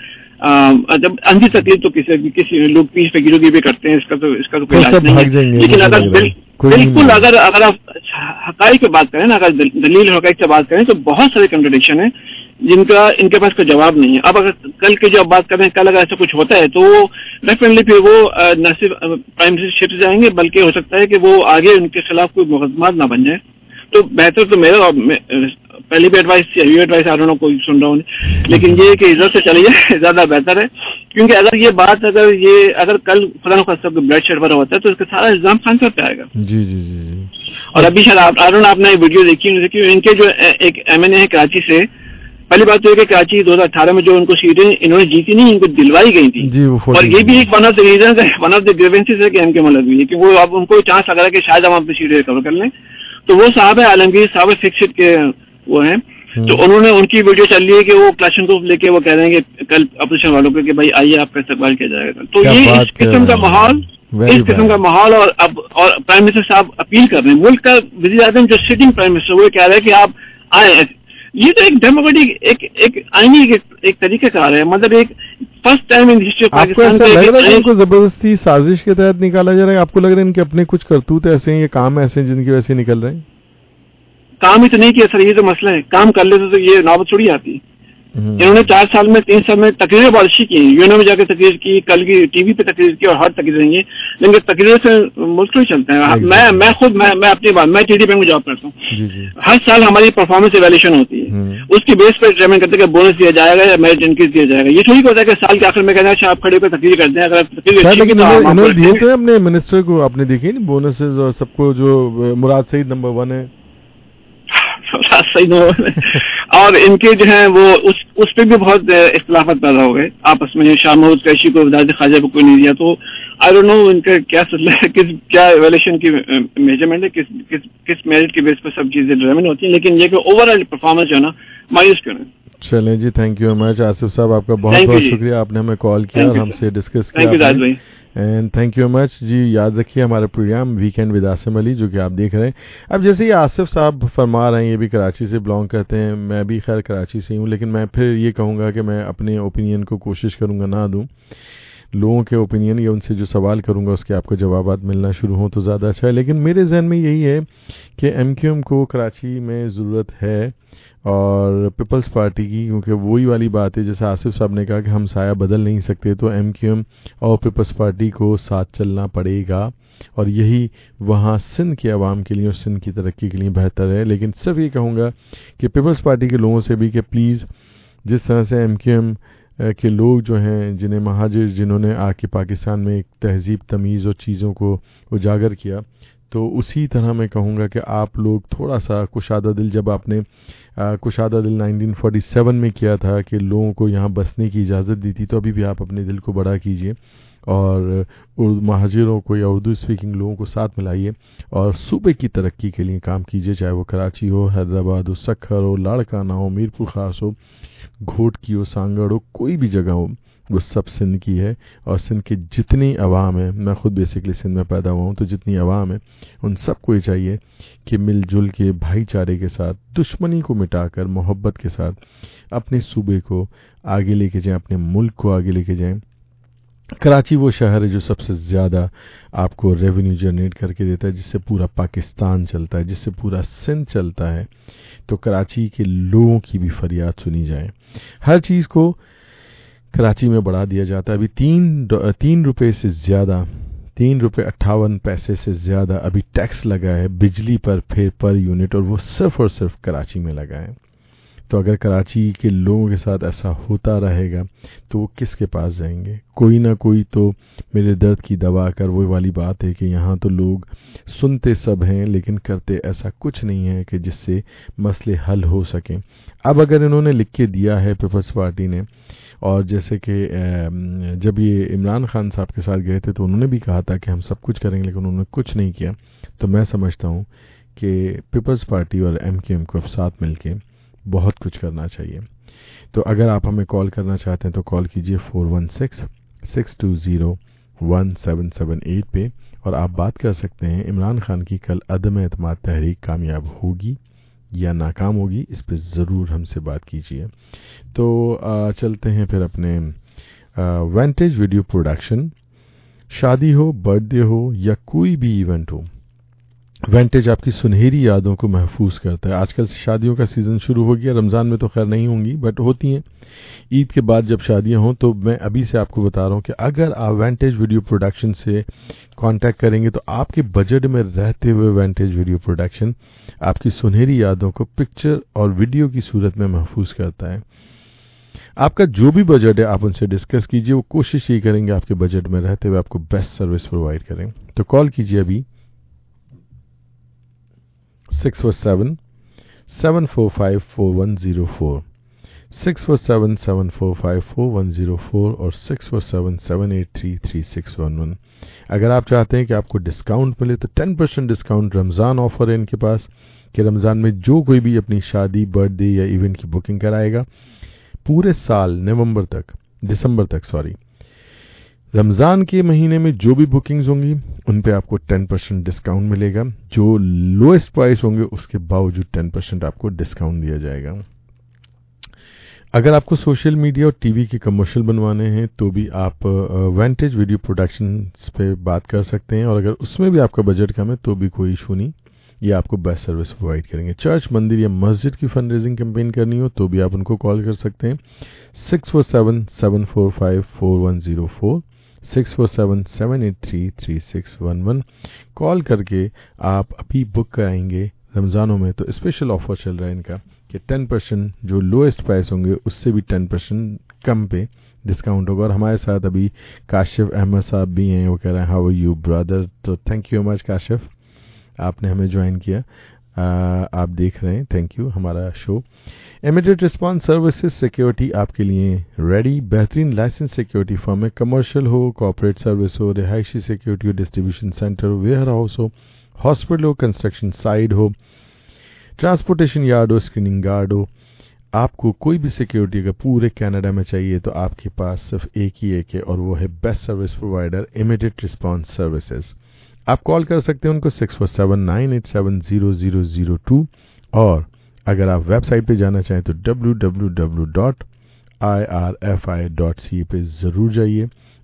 جب اندھی تکلیف تو کسی کسی لوگ پیس فقیروں کی بھی کرتے ہیں, اس کا تو اس کا تو کوئی علاج نہیں ہے. لیکن اگر بالکل اگر اگر آپ حقائق کی بات کریں نا, اگر دلیل حقائق سے بات کریں تو بہت سارے کنٹراڈکشن ہیں جن کا ان کے پاس کوئی جواب نہیں ہے. اب اگر کل کے جو آپ بات کریں, کل اگر ایسا کچھ ہوتا ہے تو وہ ڈیفینیٹلی پھر وہ نہ صرف پرائم منسٹر شفٹ جائیں گے, بلکہ ہو سکتا ہے کہ وہ آگے ان کے خلاف کوئی مقدمات نہ بن جائے. تو بہتر تو میرا پہلی بھی ایڈوائس تھی, ابھی ایڈوائس آ رہا ہوں کوئی سن رہا ہوں, لیکن یہ کہ عزت سے چلیے زیادہ بہتر ہے. کیونکہ اگر یہ بات اگر یہ اگر کل خدا نخواستہ کو بلڈ شیڈ وغیرہ ہوتا ہے تو اس کا سارا الزام خان صاحب پہ آئے گا. جی جی جی جی. اور ابھی شاید آرون آپ نے ویڈیو دیکھی, ان کے جو ایک ایم این اے ہے کراچی سے, پہلی بات تو یہ کہ کراچی دو ہزار اٹھارہ میں جو ان کو سیٹیں انہوں نے جیتی نہیں, ان کو دلوائی گئی تھی, اور یہ بھی ایک one of the reason one of the grievances ہے کہ ایم کے ملک بھی, کہ وہ اب ان کو چانس لگ رہا ہے کہ شاید ہم اپنی سیٹیں ریکور کر لیں. تو وہ صاحب ہے عالمگیر صاحب فکسڈ کے وہ ہیں, تو انہوں نے ان کی ویڈیو چل رہی ہے کہ وہ کلاشن کو لے کے وہ کہہ رہے ہیں کہ کل اپوزیشن والوں کو کہ بھائی آئیے آپ کا استقبال کیا جائے گا. تو یہ اس قسم کا ماحول اس قسم کا ماحول اور اب اور پرائم منسٹر صاحب اپیل کر رہے ہیں, ملک کا وزیر اعظم جو سٹنگ پرائم منسٹر وہ کہہ رہا ہے کہ آپ آئیں. یہ تو ایک ڈیموکریٹک ایک ایک آئینی ایک طریقہ کار ہے, مطلب ایک first time in history of Pakistan ان کو زبردستی سازش کے تحت نکالا جا رہا ہے. آپ کو لگ رہا ہے ان کے اپنے کچھ کرتوت ایسے ہیں, یہ کام ایسے ہیں جن کی وجہ سے نکل رہے ہیں؟ کام ہی تو نہیں کیا سر, یہ تو مسئلہ ہے. کام کر لیتے تو یہ نوبت تھوڑی آتی. انہوں نے چار سال میں تین سال میں تقریریں بہت اچھی کی, یو این او میں جا کے تقریر کی, کل کی ٹی وی پہ تقریر کی, اور ہر تقریر ہیں, لیکن تقریر سے ملک نہیں چلتے ہیں. میں میں خود میں میں اپنی بات میں ٹی ڈی بینک میں جاب کرتا ہوں, ہر سال ہماری پرفارمنس ایویلیشن ہوتی ہے, اس کی بیس پہ ڈیٹرمن کرتے ہیں کہ بونس دیا جائے گا یا میرٹ انکریز دیا جائے گا. یہ تھوڑی ہوتا ہے کہ سال کے آخر میں کہنا ہے آپ کھڑے پہ تقریر کرتے ہیں. اگر تقریر اپنے منسٹر کو آپ نے دیکھی نا بونسز اور سب کو, جو مراد سعید نمبر ون ہے, صحیح اور ان کے جو ہیں وہ اس اس پہ بھی بہت اختلافات پیدا ہو گئے آپس میں. شاہ محمود قریشی کو وزارت خارجہ کو کوئی نہیں دیا, تو آئی ڈونٹ نو ان کا کیا کس کیا ایویلیشن کی میجرمنٹ ہے, کس کس کس میرٹ کی بیس پہ سب چیزیں ڈیٹرمن ہوتی ہیں, لیکن یہ کہ اوور آل پرفارمنس جو ہے نا مایوس کیوں نہیں. چلیں جی, thank you much Asif sahab, آپ کا بہت بہت شکریہ, آپ نے ہمیں کال کیا اور ہم سے ڈسکس کیا, اینڈ تھینک یو مچ جی. یاد رکھیے ہمارا program weekend with Asim Ali جو کہ آپ دیکھ رہے ہیں. اب جیسے یہ آصف صاحب فرما رہے ہیں, یہ بھی کراچی سے بلانگ کرتے ہیں, میں بھی خیر کراچی سے ہوں, لیکن میں پھر یہ کہوں گا کہ میں اپنے اوپینین کو کوشش کروں گا نہ دوں. لوگوں کے اوپینین یا ان سے جو سوال کروں گا اس کے آپ کو جوابات ملنا شروع ہوں تو زیادہ اچھا ہے. لیکن میرے ذہن میں یہی ہے کہ ایم کیو ایم کو کراچی میں ضرورت ہے اور پیپلز پارٹی کی, کیونکہ وہی والی بات ہے جیسے آصف صاحب نے کہا کہ ہم سایہ بدل نہیں سکتے, تو ایم کیو ایم اور پیپلز پارٹی کو ساتھ چلنا پڑے گا اور یہی وہاں سندھ کے عوام کے لیے اور سندھ کی ترقی کے لیے بہتر ہے. لیکن صرف یہ کہوں گا کہ پیپلز پارٹی کے لوگوں سے بھی کہ پلیز جس طرح سے ایم کیو ایم کہ لوگ جو ہیں جنہیں مہاجر جنہوں نے آ کے پاکستان میں ایک تہذیب تمیز اور چیزوں کو اجاگر کیا, تو اسی طرح میں کہوں گا کہ آپ لوگ تھوڑا سا کشادہ دل, جب آپ نے کشادہ دل نائنٹین فورٹی سیون میں کیا تھا کہ لوگوں کو یہاں بسنے کی اجازت دی تھی, تو ابھی بھی آپ اپنے دل کو بڑا کیجئے اور مہاجروں کو یا اردو اسپیکنگ لوگوں کو ساتھ ملائیے اور صوبے کی ترقی کے لیے کام کیجئے, چاہے وہ کراچی ہو, حیدرآباد ہو, سکھر ہو, لاڑکانہ ہو, میر پور خاص ہو, گھوٹ کی ہو, سانگڑ ہو, کوئی بھی جگہ ہو, وہ سب سندھ کی ہے. اور سندھ کے جتنی عوام ہیں, میں خود بیسکلی سندھ میں پیدا ہوا ہوں, تو جتنی عوام ہیں ان سب کو یہ چاہیے کہ مل جل کے بھائی چارے کے ساتھ, دشمنی کو مٹا کر محبت کے ساتھ اپنے صوبے کو آگے لے کے جائیں, اپنے ملک کو آگے لے کے جائیں. کراچی وہ شہر ہے جو سب سے زیادہ آپ کو ریونیو جنریٹ کر کے دیتا ہے, جس سے پورا پاکستان چلتا ہے, جس سے پورا سندھ چلتا ہے. تو کراچی کے لوگوں کی بھی فریاد سنی جائے. ہر چیز کو کراچی میں بڑھا دیا جاتا ہے. ابھی تین تین روپے سے زیادہ تین روپے اٹھاون پیسے سے زیادہ ابھی ٹیکس لگا ہے بجلی پر پھر پر یونٹ, اور وہ صرف اور صرف کراچی میں لگا ہے. تو اگر کراچی کے لوگوں کے ساتھ ایسا ہوتا رہے گا تو وہ کس کے پاس جائیں گے؟ کوئی نہ کوئی تو میرے درد کی دوا کر. وہ والی بات ہے کہ یہاں تو لوگ سنتے سب ہیں لیکن کرتے ایسا کچھ نہیں ہے کہ جس سے مسئلے حل ہو سکیں. اب اگر انہوں نے لکھ کے دیا ہے پیپلز پارٹی نے, اور جیسے کہ جب یہ عمران خان صاحب کے ساتھ گئے تھے تو انہوں نے بھی کہا تھا کہ ہم سب کچھ کریں گے, لیکن انہوں نے کچھ نہیں کیا. تو میں سمجھتا ہوں کہ پیپلز پارٹی اور ایم کیو ایم کو ساتھ مل کے بہت کچھ کرنا چاہیے. تو اگر آپ ہمیں کال کرنا چاہتے ہیں تو کال کیجئے four one six six two zero one seven seven eight پہ, اور آپ بات کر سکتے ہیں عمران خان کی کل عدم اعتماد تحریک کامیاب ہوگی یا ناکام ہوگی, اس پہ ضرور ہم سے بات کیجئے. تو آ, چلتے ہیں پھر اپنے وینٹیج ویڈیو پروڈکشن. شادی ہو, برتھ ڈے ہو یا کوئی بھی ایونٹ ہو, وینٹیج آپ کی سنہری یادوں کو محفوظ کرتا ہے. آج کل شادیوں کا سیزن شروع ہو گیا, رمضان میں تو خیر نہیں ہوں گی بٹ ہوتی ہیں. عید کے بعد جب شادیاں ہوں تو میں ابھی سے آپ کو بتا رہا ہوں کہ اگر آپ وینٹیج ویڈیو پروڈکشن سے کانٹیکٹ کریں گے تو آپ کے بجٹ میں رہتے ہوئے وینٹیج ویڈیو پروڈکشن آپ کی سنہری یادوں کو پکچر اور ویڈیو کی صورت میں محفوظ کرتا ہے. آپ کا جو بھی بجٹ ہے آپ ان سے ڈسکس کیجئے, وہ کوشش یہ کریں گے آپ کے بجٹ میں رہتے ہوئے آپ کو بیسٹ سروس پرووائڈ کریں. تو کال کیجئے ابھی six four seven seven four five four one zero four six four seven seven four five four one zero four اور six four seven seven eight three three six one one. اگر آپ چاہتے ہیں کہ آپ کو ڈسکاؤنٹ ملے تو ten percent discount Ramzan offer ہے ان کے پاس, کہ رمضان میں جو کوئی بھی اپنی شادی, برتھ ڈے یا ایونٹ کی بکنگ کرائے گا پورے سال نومبر تک دسمبر تک سوری رمضان کے مہینے میں جو بھی بکنگز ہوں گی ان پہ آپ کو ٹین پرسینٹ ڈسکاؤنٹ ملے گا. جو لوئسٹ پرائس ہوں گے اس کے باوجود ٹین پرسینٹ آپ کو ڈسکاؤنٹ دیا جائے گا. اگر آپ کو سوشل میڈیا اور ٹی وی کے کمرشل بنوانے ہیں تو بھی آپ وینٹیج ویڈیو پروڈکشنز پہ بات کر سکتے ہیں, اور اگر اس میں بھی آپ کا بجٹ کم ہے تو بھی کوئی ایشو نہیں, یہ آپ کو بیسٹ سروس پرووائڈ کریں گے. چرچ, مندر یا مسجد کی فنڈ ریزنگ کیمپین کرنی ہو تو بھی آپ ان کو کال کر سکتے ہیں six four seven seven four five four one zero four six four seven seven eight three three six one one. Call کر کے آپ ابھی بک کرائیں گے رمضانوں میں تو اسپیشل آفر چل رہا ہے ان کا کہ ٹین پرسینٹ جو لوئسٹ پرائس ہوں گے اس سے بھی ٹین پرسینٹ کم پہ ڈسکاؤنٹ ہوگا. اور ہمارے ساتھ ابھی کاشف احمد صاحب بھی ہیں, وہ کہہ رہے ہیں ہاؤ آر یو برادر. تو تھینک یو مچ کاشف, آپ نے ہمیں جوائن کیا, آپ دیکھ رہے ہیں, تھینک یو ہمارا show. Immediate response services security آپ کے لیے ریڈی. بہترین لائسنس سیکیورٹی فرم ہے, کمرشل ہو, کارپوریٹ سروس ہو, رہائشی سیکیورٹی ہو, ڈسٹریبیوشن سینٹر ہو, ویئر ہاؤس ہو, ہاسپٹل ہو, کنسٹرکشن سائٹ ہو, ٹرانسپورٹیشن یارڈ ہو, اسکریننگ گارڈ ہو. آپ کو کوئی بھی سیکیورٹی اگر پورے کینیڈا میں چاہیے تو آپ کے پاس صرف ایک ہی ایک ہے, اور وہ ہے best service provider immediate response services. آپ کال کر سکتے ہیں ان کو six four seven nine eight seven zero zero zero two, اور اگر آپ ویب سائٹ پہ جانا چاہیں تو W W W dot I R F I dot C A پہ ضرور جائیے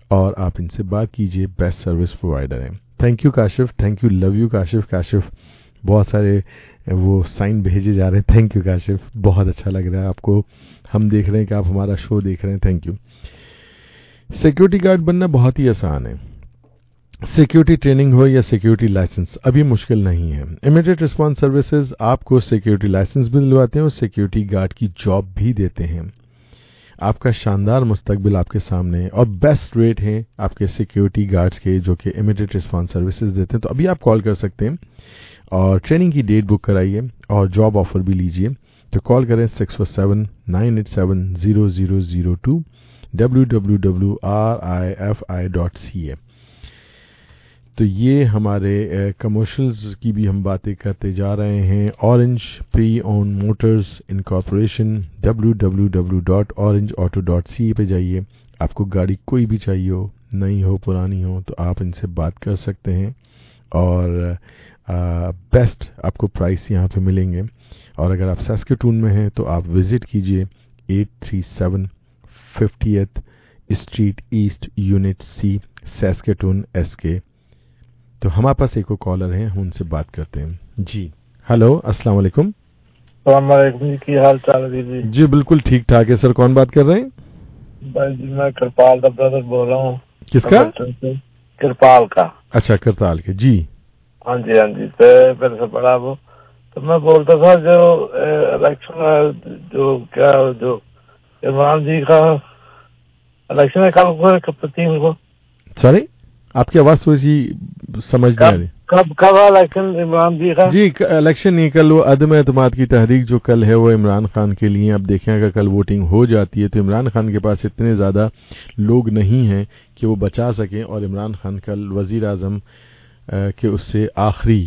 اور آپ ان سے بات کیجئے. بیسٹ سروس پرووائڈر ہیں. Thank you Kashif, thank you, love you Kashif. Kashif بہت سارے وہ سائن بھیجے جا رہے ہیں. تھینک یو کاشف, بہت اچھا لگ رہا ہے آپ کو. ہم دیکھ رہے ہیں کہ آپ ہمارا شو دیکھ رہے ہیں. Thank you. سیکیورٹی گارڈ بننا بہت ہی آسان ہے. سیکیورٹی ٹریننگ ہو یا سیکیورٹی لائسنس ابھی مشکل نہیں ہے. امیڈیٹ رسپانس سروسز آپ کو سیکیورٹی لائسنس بھی دلواتے ہیں اور سیکیورٹی گارڈ کی جاب بھی دیتے ہیں. آپ کا شاندار مستقبل آپ کے سامنے ہے اور بیسٹ ریٹ ہیں آپ کے سیکیورٹی گارڈز کے جو کہ امیڈیٹ رسپانس سروسز دیتے ہیں. تو ابھی آپ کال کر سکتے ہیں اور ٹریننگ کی ڈیٹ بک کرائیے اور جاب آفر بھی لیجیے. تو کال کریں six four seven nine eight seven zero zero zero two W W W R I F I dot C A. تو یہ ہمارے کمرشلز کی بھی ہم باتیں کرتے جا رہے ہیں. Orange pre own motors incorporation, W W W dot orange auto dot C A پہ جائیے. آپ کو گاڑی کوئی بھی چاہیے ہو, نئی ہو پرانی ہو, تو آپ ان سے بات کر سکتے ہیں اور بیسٹ آپ کو پرائس یہاں پہ ملیں گے. اور اگر آپ ساسکیٹون میں ہیں تو آپ وزٹ کیجئے eight three seven fiftieth street east unit C, Saskatoon S K. تو ہمارے پاس ایک کالر ہیں, ہم ان سے بات کرتے ہیں. جی ہلو, السلام علیکم. السلام علیکم جی, کی حال چال ہے جی؟ جی بالکل ٹھیک ٹھاک ہے سر. کون بات کر رہے ہیں؟ بھائی جی میں کرپال کا برادر بول رہا ہوں. کس کا؟ کرپال کا. اچھا کرتال کے. جی ہاں جی ہاں جی. میرے سے بڑا وہ تو میں بولتا تھا جو الیکشن جو کیا جو عمران جی کا الیکشن ہے کل تین کو. سوری آپ کی آواز تھوڑی سی سمجھ نہیں آ رہی. کب کب الیکشن عمران جی کا؟ جی الیکشن نہیں, کل وہ عدم اعتماد کی تحریک جو کل ہے وہ عمران خان کے لیے. اب دیکھیں اگر کل ووٹنگ ہو جاتی ہے تو عمران خان کے پاس اتنے زیادہ لوگ نہیں ہیں کہ وہ بچا سکیں اور عمران خان کل وزیر اعظم کے اس سے آخری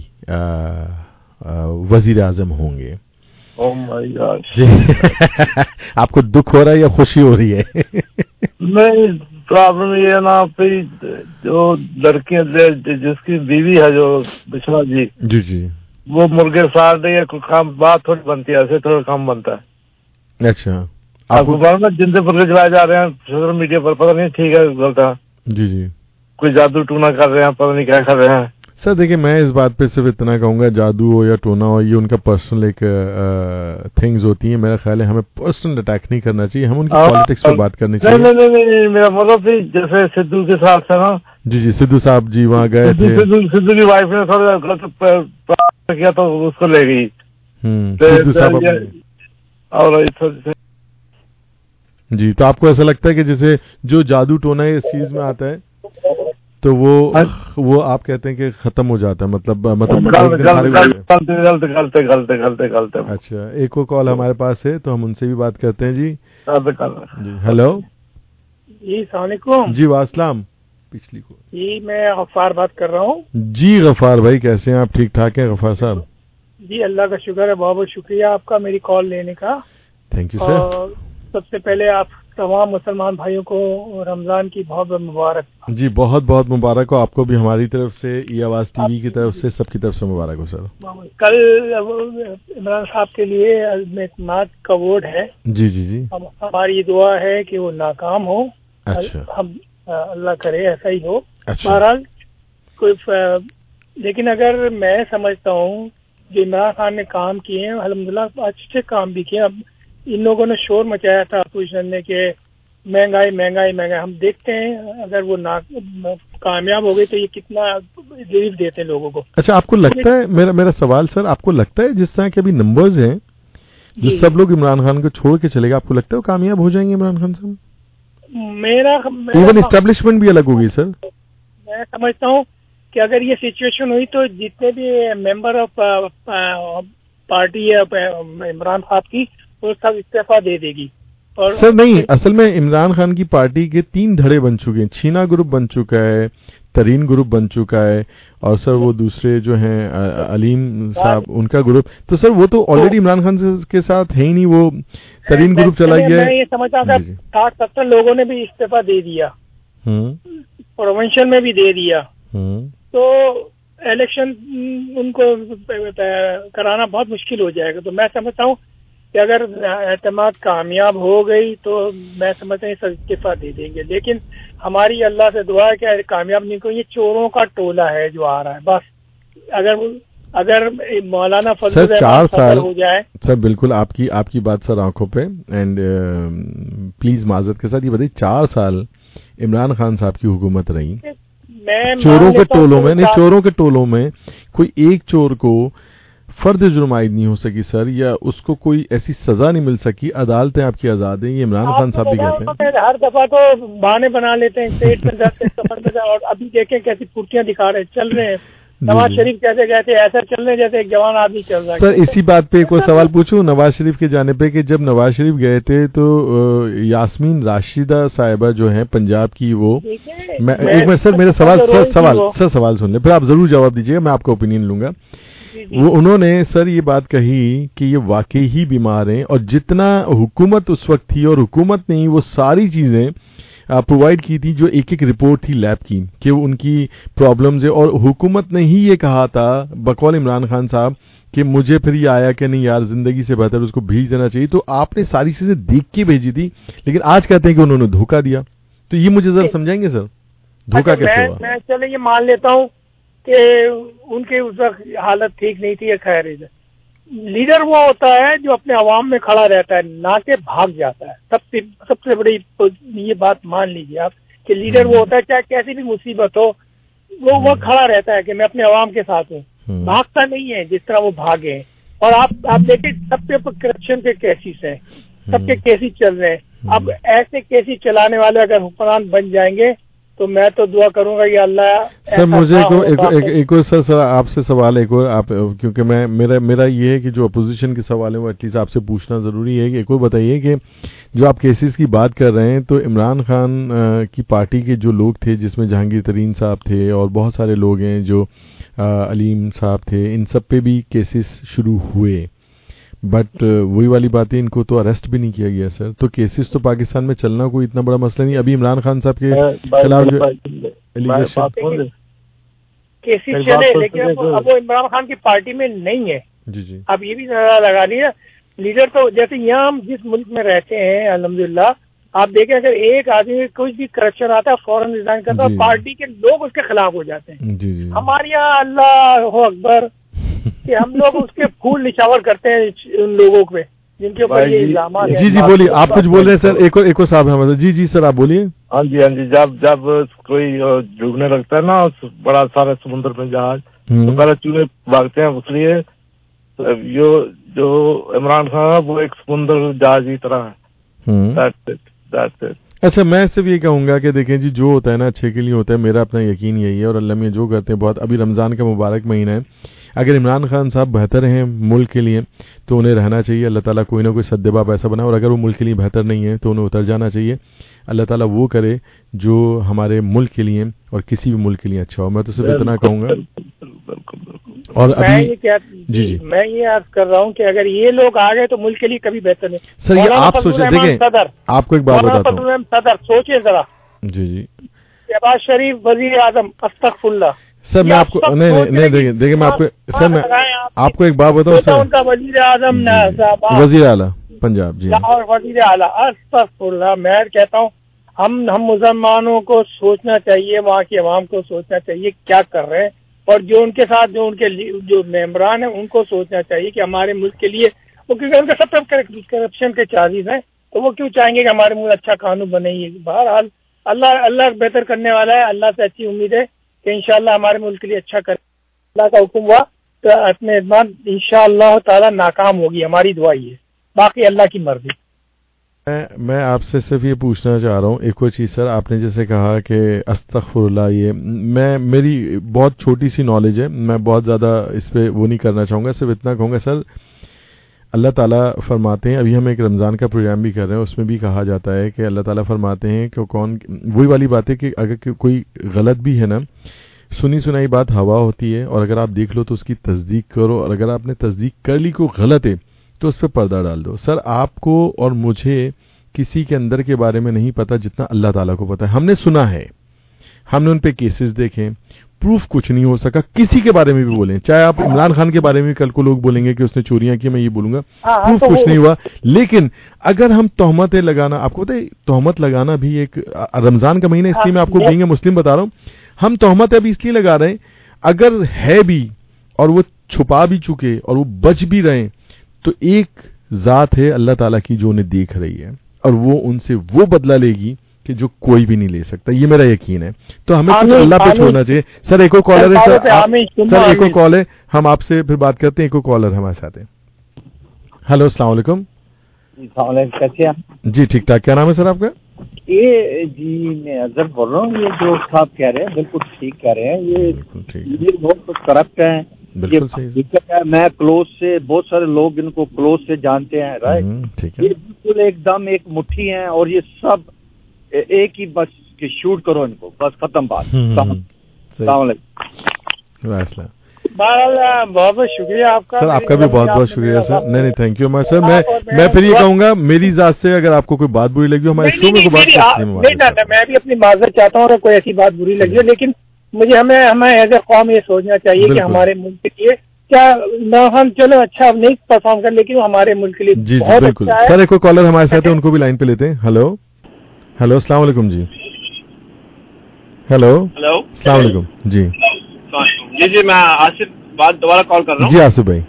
وزیر اعظم ہوں گے. او مائی گاڈ. جی آپ کو دکھ ہو رہا ہے یا خوشی ہو رہی ہے؟ نہیں, پرابلم یہ ہے نا پہ جو لڑکیاں جس کی بیوی ہے جو بشرا جی جی جی وہ مرغے سال رہی ہے, کوئی کام بات تھوڑی بنتی ہے, ایسے تھوڑا کام بنتا ہے. اچھا آپ کو معلوم ہے جن سے مرغے چلائے جا رہے ہیں سوشل میڈیا پر, پتہ نہیں ٹھیک ہے غلط ہے. جی جی کوئی جادو ٹونا کر رہے ہیں, پتہ نہیں کیا کر رہے ہیں. سر دیکھیں میں اس بات پہ صرف اتنا کہوں گا, جادو ہو یا ٹونا ہو یہ ان کا پرسنل ایک تھنگز ہوتی ہیں. میرا خیال ہے ہمیں پرسنل اٹیک نہیں کرنا چاہیے, ہم ان کی پالیٹکس پہ بات کرنی چاہیے. نہیں نہیں نہیں, میرا مطلب بھی جیسے سدھو کے ساتھ تھا نا. جی جی سدھو صاحب جی وہاں گئے تھے. سدھو کی وائف نے تھوڑا غلط کیا تو اس کو لے گئی. سدھو صاحب اور جی تو آپ کو ایسا لگتا ہے کہ جیسے جو جادو ٹونا اس چیز میں آتا ہے تو وہ وہ آپ کہتے ہیں کہ ختم ہو جاتا ہے, مطلب مطلب اچھا ایک اور کال ہمارے پاس ہے تو ہم ان سے بھی بات کرتے ہیں. جی جی ہلو جی السلام علیکم. جی واسلام. پچھلی کو جی میں غفار بات کر رہا ہوں. جی غفار بھائی کیسے ہیں آپ؟ ٹھیک ٹھاک ہیں غفار صاحب؟ جی اللہ کا شکر ہے, بہت بہت شکریہ آپ کا میری کال لینے کا. Thank you sir. سب سے پہلے آپ تمام مسلمان بھائیوں کو رمضان کی بہت بہت مبارک. جی بہت بہت مبارک ہو آپ کو بھی ہماری طرف سے, ای آواز ٹی وی کی طرف سے, سب کی طرف سے مبارک ہو سر. کل عمران صاحب کے لیے اعتماد کا ووٹ ہے. جی جی جی ہماری یہ دعا ہے کہ وہ ناکام ہو. اچھا ہم اللہ کرے ایسا ہی ہو. بہرحال کوئی لیکن اگر میں سمجھتا ہوں جو عمران خان نے کام کیے ہیں الحمدللہ اچھے کام بھی کیے. اب ان لوگوں نے شور مچایا تھا اپوزیشن نے کہ مہنگائی مہنگائی مہنگائی, ہم دیکھتے ہیں اگر وہ کامیاب ہو گئی تو یہ کتنا ریلیف دیتے ہیں لوگوں کو. اچھا آپ کو لگتا ہے, میرا میرا سوال سر, آپ کو لگتا ہے جس طرح کے ابھی نمبرز ہیں جو سب لوگ عمران خان کو چھوڑ کے چلے گا, آپ کو لگتا ہے وہ کامیاب ہو جائیں گے عمران خان صاحب؟ میرا ایون اسٹیبلشمنٹ بھی الگ ہوگی سر. میں سمجھتا ہوں کہ اگر یہ سچویشن ہوئی تو جتنے بھی ممبر آف پارٹی ہے عمران صاحب کی وہ سب استعفیٰ دے دے گی. اور سر نہیں, اصل میں عمران خان کی پارٹی کے تین دھڑے بن چکے ہیں. چھینا گروپ بن چکا ہے, ترین گروپ بن چکا ہے, اور سر وہ دوسرے جو ہیں علیم صاحب ان کا گروپ. تو سر وہ تو آلریڈی عمران خان کے ساتھ ہے ہی نہیں, وہ ترین گروپ چلا گیا ہے. میں یہ سمجھتا تھا ساٹھ ستر لوگوں نے بھی استعفیٰ دے دیا, پروونشل میں بھی دے دیا, تو الیکشن ان کو کرانا بہت مشکل ہو جائے گا. تو میں سمجھتا ہوں کہ اگر اعتماد کامیاب ہو گئی تو میں سمجھتا ہوں استعفیٰ دے دیں گے، لیکن ہماری اللہ سے دعا ہے کہ کامیاب نہیں کو، یہ چوروں کا ٹولہ ہے جو آ رہا ہے بس۔ اگر اگر مولانا فضل سر چار سال ہو جائے سر، بالکل آپ کی آپ کی بات سر آنکھوں پہ، اینڈ پلیز معذرت کے ساتھ یہ بتائیے چار سال عمران خان صاحب کی حکومت رہی، چوروں کے ٹولوں میں نہیں چوروں کے ٹولوں میں کوئی ایک چور کو فرد جرم عائد نہیں ہو سکی سر، یا اس کو کوئی ایسی سزا نہیں مل سکی، عدالتیں آپ کی آزاد ہیں، یہ عمران خان صاحب بھی کہتے ہیں۔ ہر دفعہ تو بہانے بنا لیتے ہیں، پیٹ میں درد سفر میں، اور ابھی دیکھیں کیسی پھرتیاں دکھا رہے چل رہے ہیں، نواز شریف کیسے گئے تھے ایسا چل رہے جیسے ایک جوان آدمی چل رہا ہے۔ سر اسی بات پہ ایک اور سوال پوچھوں نواز شریف کے جانے پہ، کہ جب نواز شریف گئے تھے تو یاسمین راشدہ صاحبہ جو ہیں پنجاب کی، وہ ایک میں سر میرا سوال سر سوال سر سوال سن لیں، پھر آپ ضرور جواب دیجیے گا، میں آپ کا اوپینین لوں گا۔ وہ انہوں نے سر یہ بات کہی کہ یہ واقعی ہی بیمار ہیں، اور جتنا حکومت اس وقت تھی اور حکومت نے وہ ساری چیزیں پرووائڈ کی تھی جو ایک ایک رپورٹ تھی لیب کی کہ ان کی پرابلمز ہے، اور حکومت نے ہی یہ کہا تھا بقول عمران خان صاحب کہ مجھے پھر یہ آیا کہ نہیں یار زندگی سے بہتر اس کو بھیج دینا چاہیے، تو آپ نے ساری چیزیں دیکھ کے بھیجی تھی، لیکن آج کہتے ہیں کہ انہوں نے دھوکہ دیا، تو یہ مجھے ذرا سمجھائیں گے سر دھوکہ کیسے ہوا؟ میں چلے یہ مان لیتا ہوں کہ ان کی اس وقت حالت ٹھیک نہیں تھی، خیر ہے۔ لیڈر وہ ہوتا ہے جو اپنے عوام میں کھڑا رہتا ہے، نہ کہ بھاگ جاتا ہے۔ سب سے سب سے بڑی یہ بات مان لیجیے آپ کہ لیڈر وہ ہوتا ہے چاہے کیسی بھی مصیبت ہو، وہ وہ کھڑا رہتا ہے کہ میں اپنے عوام کے ساتھ ہوں، بھاگتا نہیں ہے جس طرح وہ بھاگے ہیں۔ اور آپ آپ دیکھیں سب کے کرپشن کے کیسز ہیں، سب کے کیسز چل رہے ہیں۔ اب ایسے کیسز چلانے والے اگر حکمران بن جائیں گے تو میں تو دعا کروں گا یہ اللہ سر مجھے ایک اور سر سر آپ سے سوال ایک اور آپ، کیونکہ میں میرا میرا یہ ہے کہ جو اپوزیشن کے سوال ہیں وہ ایٹ لیسٹ آپ سے پوچھنا ضروری ہے، کہ ایک اور بتائیے کہ جو آپ کیسز کی بات کر رہے ہیں تو عمران خان کی پارٹی کے جو لوگ تھے جس میں جہانگیر ترین صاحب تھے اور بہت سارے لوگ ہیں جو علیم صاحب تھے، ان سب پہ بھی کیسز شروع ہوئے، بٹ وہی والی بات ہے ان کو تو اریسٹ بھی نہیں کیا گیا سر، تو کیسز تو پاکستان میں چلنا کوئی اتنا بڑا مسئلہ نہیں۔ ابھی عمران خان صاحب کے خلاف جو کیسز چلے لیکن اب وہ عمران خان کی پارٹی میں نہیں ہے، جی جی اب یہ بھی نظر لگا لیا لیڈر تو جیسے یہاں ہم جس ملک میں رہتے ہیں الحمدللہ آپ دیکھیں اگر ایک آدمی کوئی بھی کرپشن آتا ہے فوراً ریزائن کرتا ہے، پارٹی کے لوگ اس کے خلاف ہو جاتے ہیں۔ جی جی ہمارے یہاں اللہ اکبر کہ ہم لوگ اس کے پھول نچھاور کرتے ہیں ان لوگوں پہ جن کے اوپر یہ الزامات ہیں۔ جی جی بولیے، آپ کچھ بول رہے ہیں سر؟ ایک اور ایک اور صاحب ہیں، جی جی سر آپ بولیے۔ ہاں جی ہاں جی، جب جب کوئی ڈوبنے لگتا ہے نا بڑا سارا سمندر میں جہاز تو پہلے چوہے بھاگتے ہیں، اس لیے جو عمران خان ہے وہ ایک سمندر جہاز کی طرح ہے۔ اچھا میں صرف یہ کہوں گا کہ دیکھیں جی جو ہوتا ہے نا اچھے کے لیے ہوتا ہے، میرا اپنا یقین یہی ہے، اور اللہ میں جو کرتے ہیں بہت، ابھی رمضان کا مبارک مہینہ ہے، اگر عمران خان صاحب بہتر ہیں ملک کے لیے تو انہیں رہنا چاہیے، اللہ تعالیٰ کوئی نہ کوئی سدباب ایسا بنا، اور اگر وہ ملک کے لیے بہتر نہیں ہے تو انہیں اتر جانا چاہیے۔ اللہ تعالیٰ وہ کرے جو ہمارے ملک کے لیے اور کسی بھی ملک کے لیے اچھا ہو، میں تو صرف اتنا کہوں گا۔ اور ابھی جی جی میں یہ عرض کر رہا ہوں کہ اگر یہ لوگ آ گئے تو ملک کے لیے کبھی بہتر نہیں۔ سر یہ آپ سوچیں، دیکھیں آپ کو ایک بات بتاتا ہوں صدر سوچے ذرا، جی جی شہباز شریف وزیر اعظم استغفر اللہ، سر میں آپ کو نہیں نہیں دیکھیں دیکھیں میں آپ کو سر میں آپ کو ایک بات بتاؤں سر، ان کا وزیر اعظم وزیر اعلیٰ پنجاب جی اور وزیر اعلیٰ استغفر اللہ، میں کہتا ہوں ہم ہم مسلمانوں کو سوچنا چاہیے، وہاں کی عوام کو سوچنا چاہیے کیا کر رہے ہیں، اور جو ان کے ساتھ جو ان کے جو ممبران ہیں ان کو سوچنا چاہیے کہ ہمارے ملک کے لیے، وہ کیونکہ ان کا سب کرپشن کے چارجز ہیں تو وہ کیوں چاہیں گے کہ ہمارے ملک اچھا قانون بنے۔ بہرحال اللہ اللہ بہتر کرنے والا ہے، اللہ سے اچھی امید ہے کہ انشاءاللہ ہمارے ملک کے لیے اچھا کرے۔ اللہ کا حکم ہوا تو اپنے اعتماد انشاءاللہ تعالی ناکام ہوگی، ہماری دعا یہ ہے، باقی اللہ کی مرضی۔ میں آپ سے صرف یہ پوچھنا چاہ رہا ہوں ایک اور چیز سر، آپ نے جیسے کہا کہ استغفر اللہ، یہ میں میری بہت چھوٹی سی نالج ہے، میں بہت زیادہ اس پہ وہ نہیں کرنا چاہوں گا، صرف اتنا کہوں گا سر اللہ تعالیٰ فرماتے ہیں، ابھی ہم ایک رمضان کا پروگرام بھی کر رہے ہیں، اس میں بھی کہا جاتا ہے کہ اللہ تعالیٰ فرماتے ہیں کہ کون، وہی والی بات ہے کہ اگر کوئی غلط بھی ہے نا، سنی سنائی بات ہوا ہوتی ہے، اور اگر آپ دیکھ لو تو اس کی تصدیق کرو، اور اگر آپ نے تصدیق کر لی کوئی غلط ہے تو اس پہ پردہ ڈال دو۔ سر آپ کو اور مجھے کسی کے اندر کے بارے میں نہیں پتا جتنا اللہ تعالیٰ کو پتا ہے، ہم نے سنا ہے हमने उन पे केसेस देखे, प्रूफ कुछ नहीं हो सका, किसी के बारे में भी बोलें, चाहे आप इमरान खान के बारे में कल को लोग बोलेंगे कि उसने चोरियां की, मैं ये बोलूंगा प्रूफ कुछ नहीं हुआ। लेकिन अगर हम तोहमतें लगाना, आपको पता है तोहमत लगाना भी एक, रमजान का महीना इसलिए मैं आपको बीइंग ए मुस्लिम बता रहा हूँ, हम तोहमत अभी इसलिए लगा रहे हैं, अगर है भी और वो छुपा भी चुके और वो बच भी रहे, तो एक जात है अल्लाह ताला की जो उन्हें देख रही है और वो उनसे वो बदला लेगी कि जो कोई भी नहीं ले सकता, ये मेरा यकीन है। तो हमें कुछ अल्लाह पे छोड़ना चाहिए। सर एक और कॉलर है, सर आप, सर एक और कॉल है, हम आपसे फिर बात करते हैं। एक और कॉलर हमारे साथ है। हेलो अस्सलाम वालेकुम। कैसे आप? जी ठीक ठाक। क्या नाम है सर आपका? ये जी मैं अजहर बोल रहा हूँ। ये जो साहब कह रहे हैं बिल्कुल ठीक कह रहे हैं, ये ये बहुत करप्ट है, बिल्कुल सही है। मैं क्लोज से, बहुत सारे लोग इनको क्लोज से जानते हैं, राइट। ठीक है, ये बिल्कुल एकदम एक मुट्ठी है और ये सब एक ही बस कि शूट करो इनको, बस खत्म बात। बहरहाल बहुत बहुत शुक्रिया आपका सर, आपका भी बहुत बहुत शुक्रिया सर। नहीं नहीं थैंक यू मैं सर। मैं मैं फिर ये कहूंगा, मेरी जात से अगर आपको कोई बात बुरी लगी हो हमारे शो में कोई बात नहीं ना, मैं भी अपनी माजरत चाहता हूँ अगर कोई ऐसी बात बुरी लगी हो, लेकिन मुझे हमें हमें एज ए कौम ये सोचना चाहिए कि हमारे मुल्क के लिए क्या न, हम चलो अच्छा नहीं परफॉर्म कर, लेकिन हमारे मुल्क के लिए जी जी बिल्कुल। सर एक और कॉलर हमारे साथ है, उनको भी लाइन पे लेते हैं। हेलो हेलो अस्सलाम वालेकुम जी। हेलो हेलो अस्सलाम वालेकुम जी। जी जी मैं आसिफ बात दोबारा कॉल कर रहा हूँ। जी आसिफ भाई।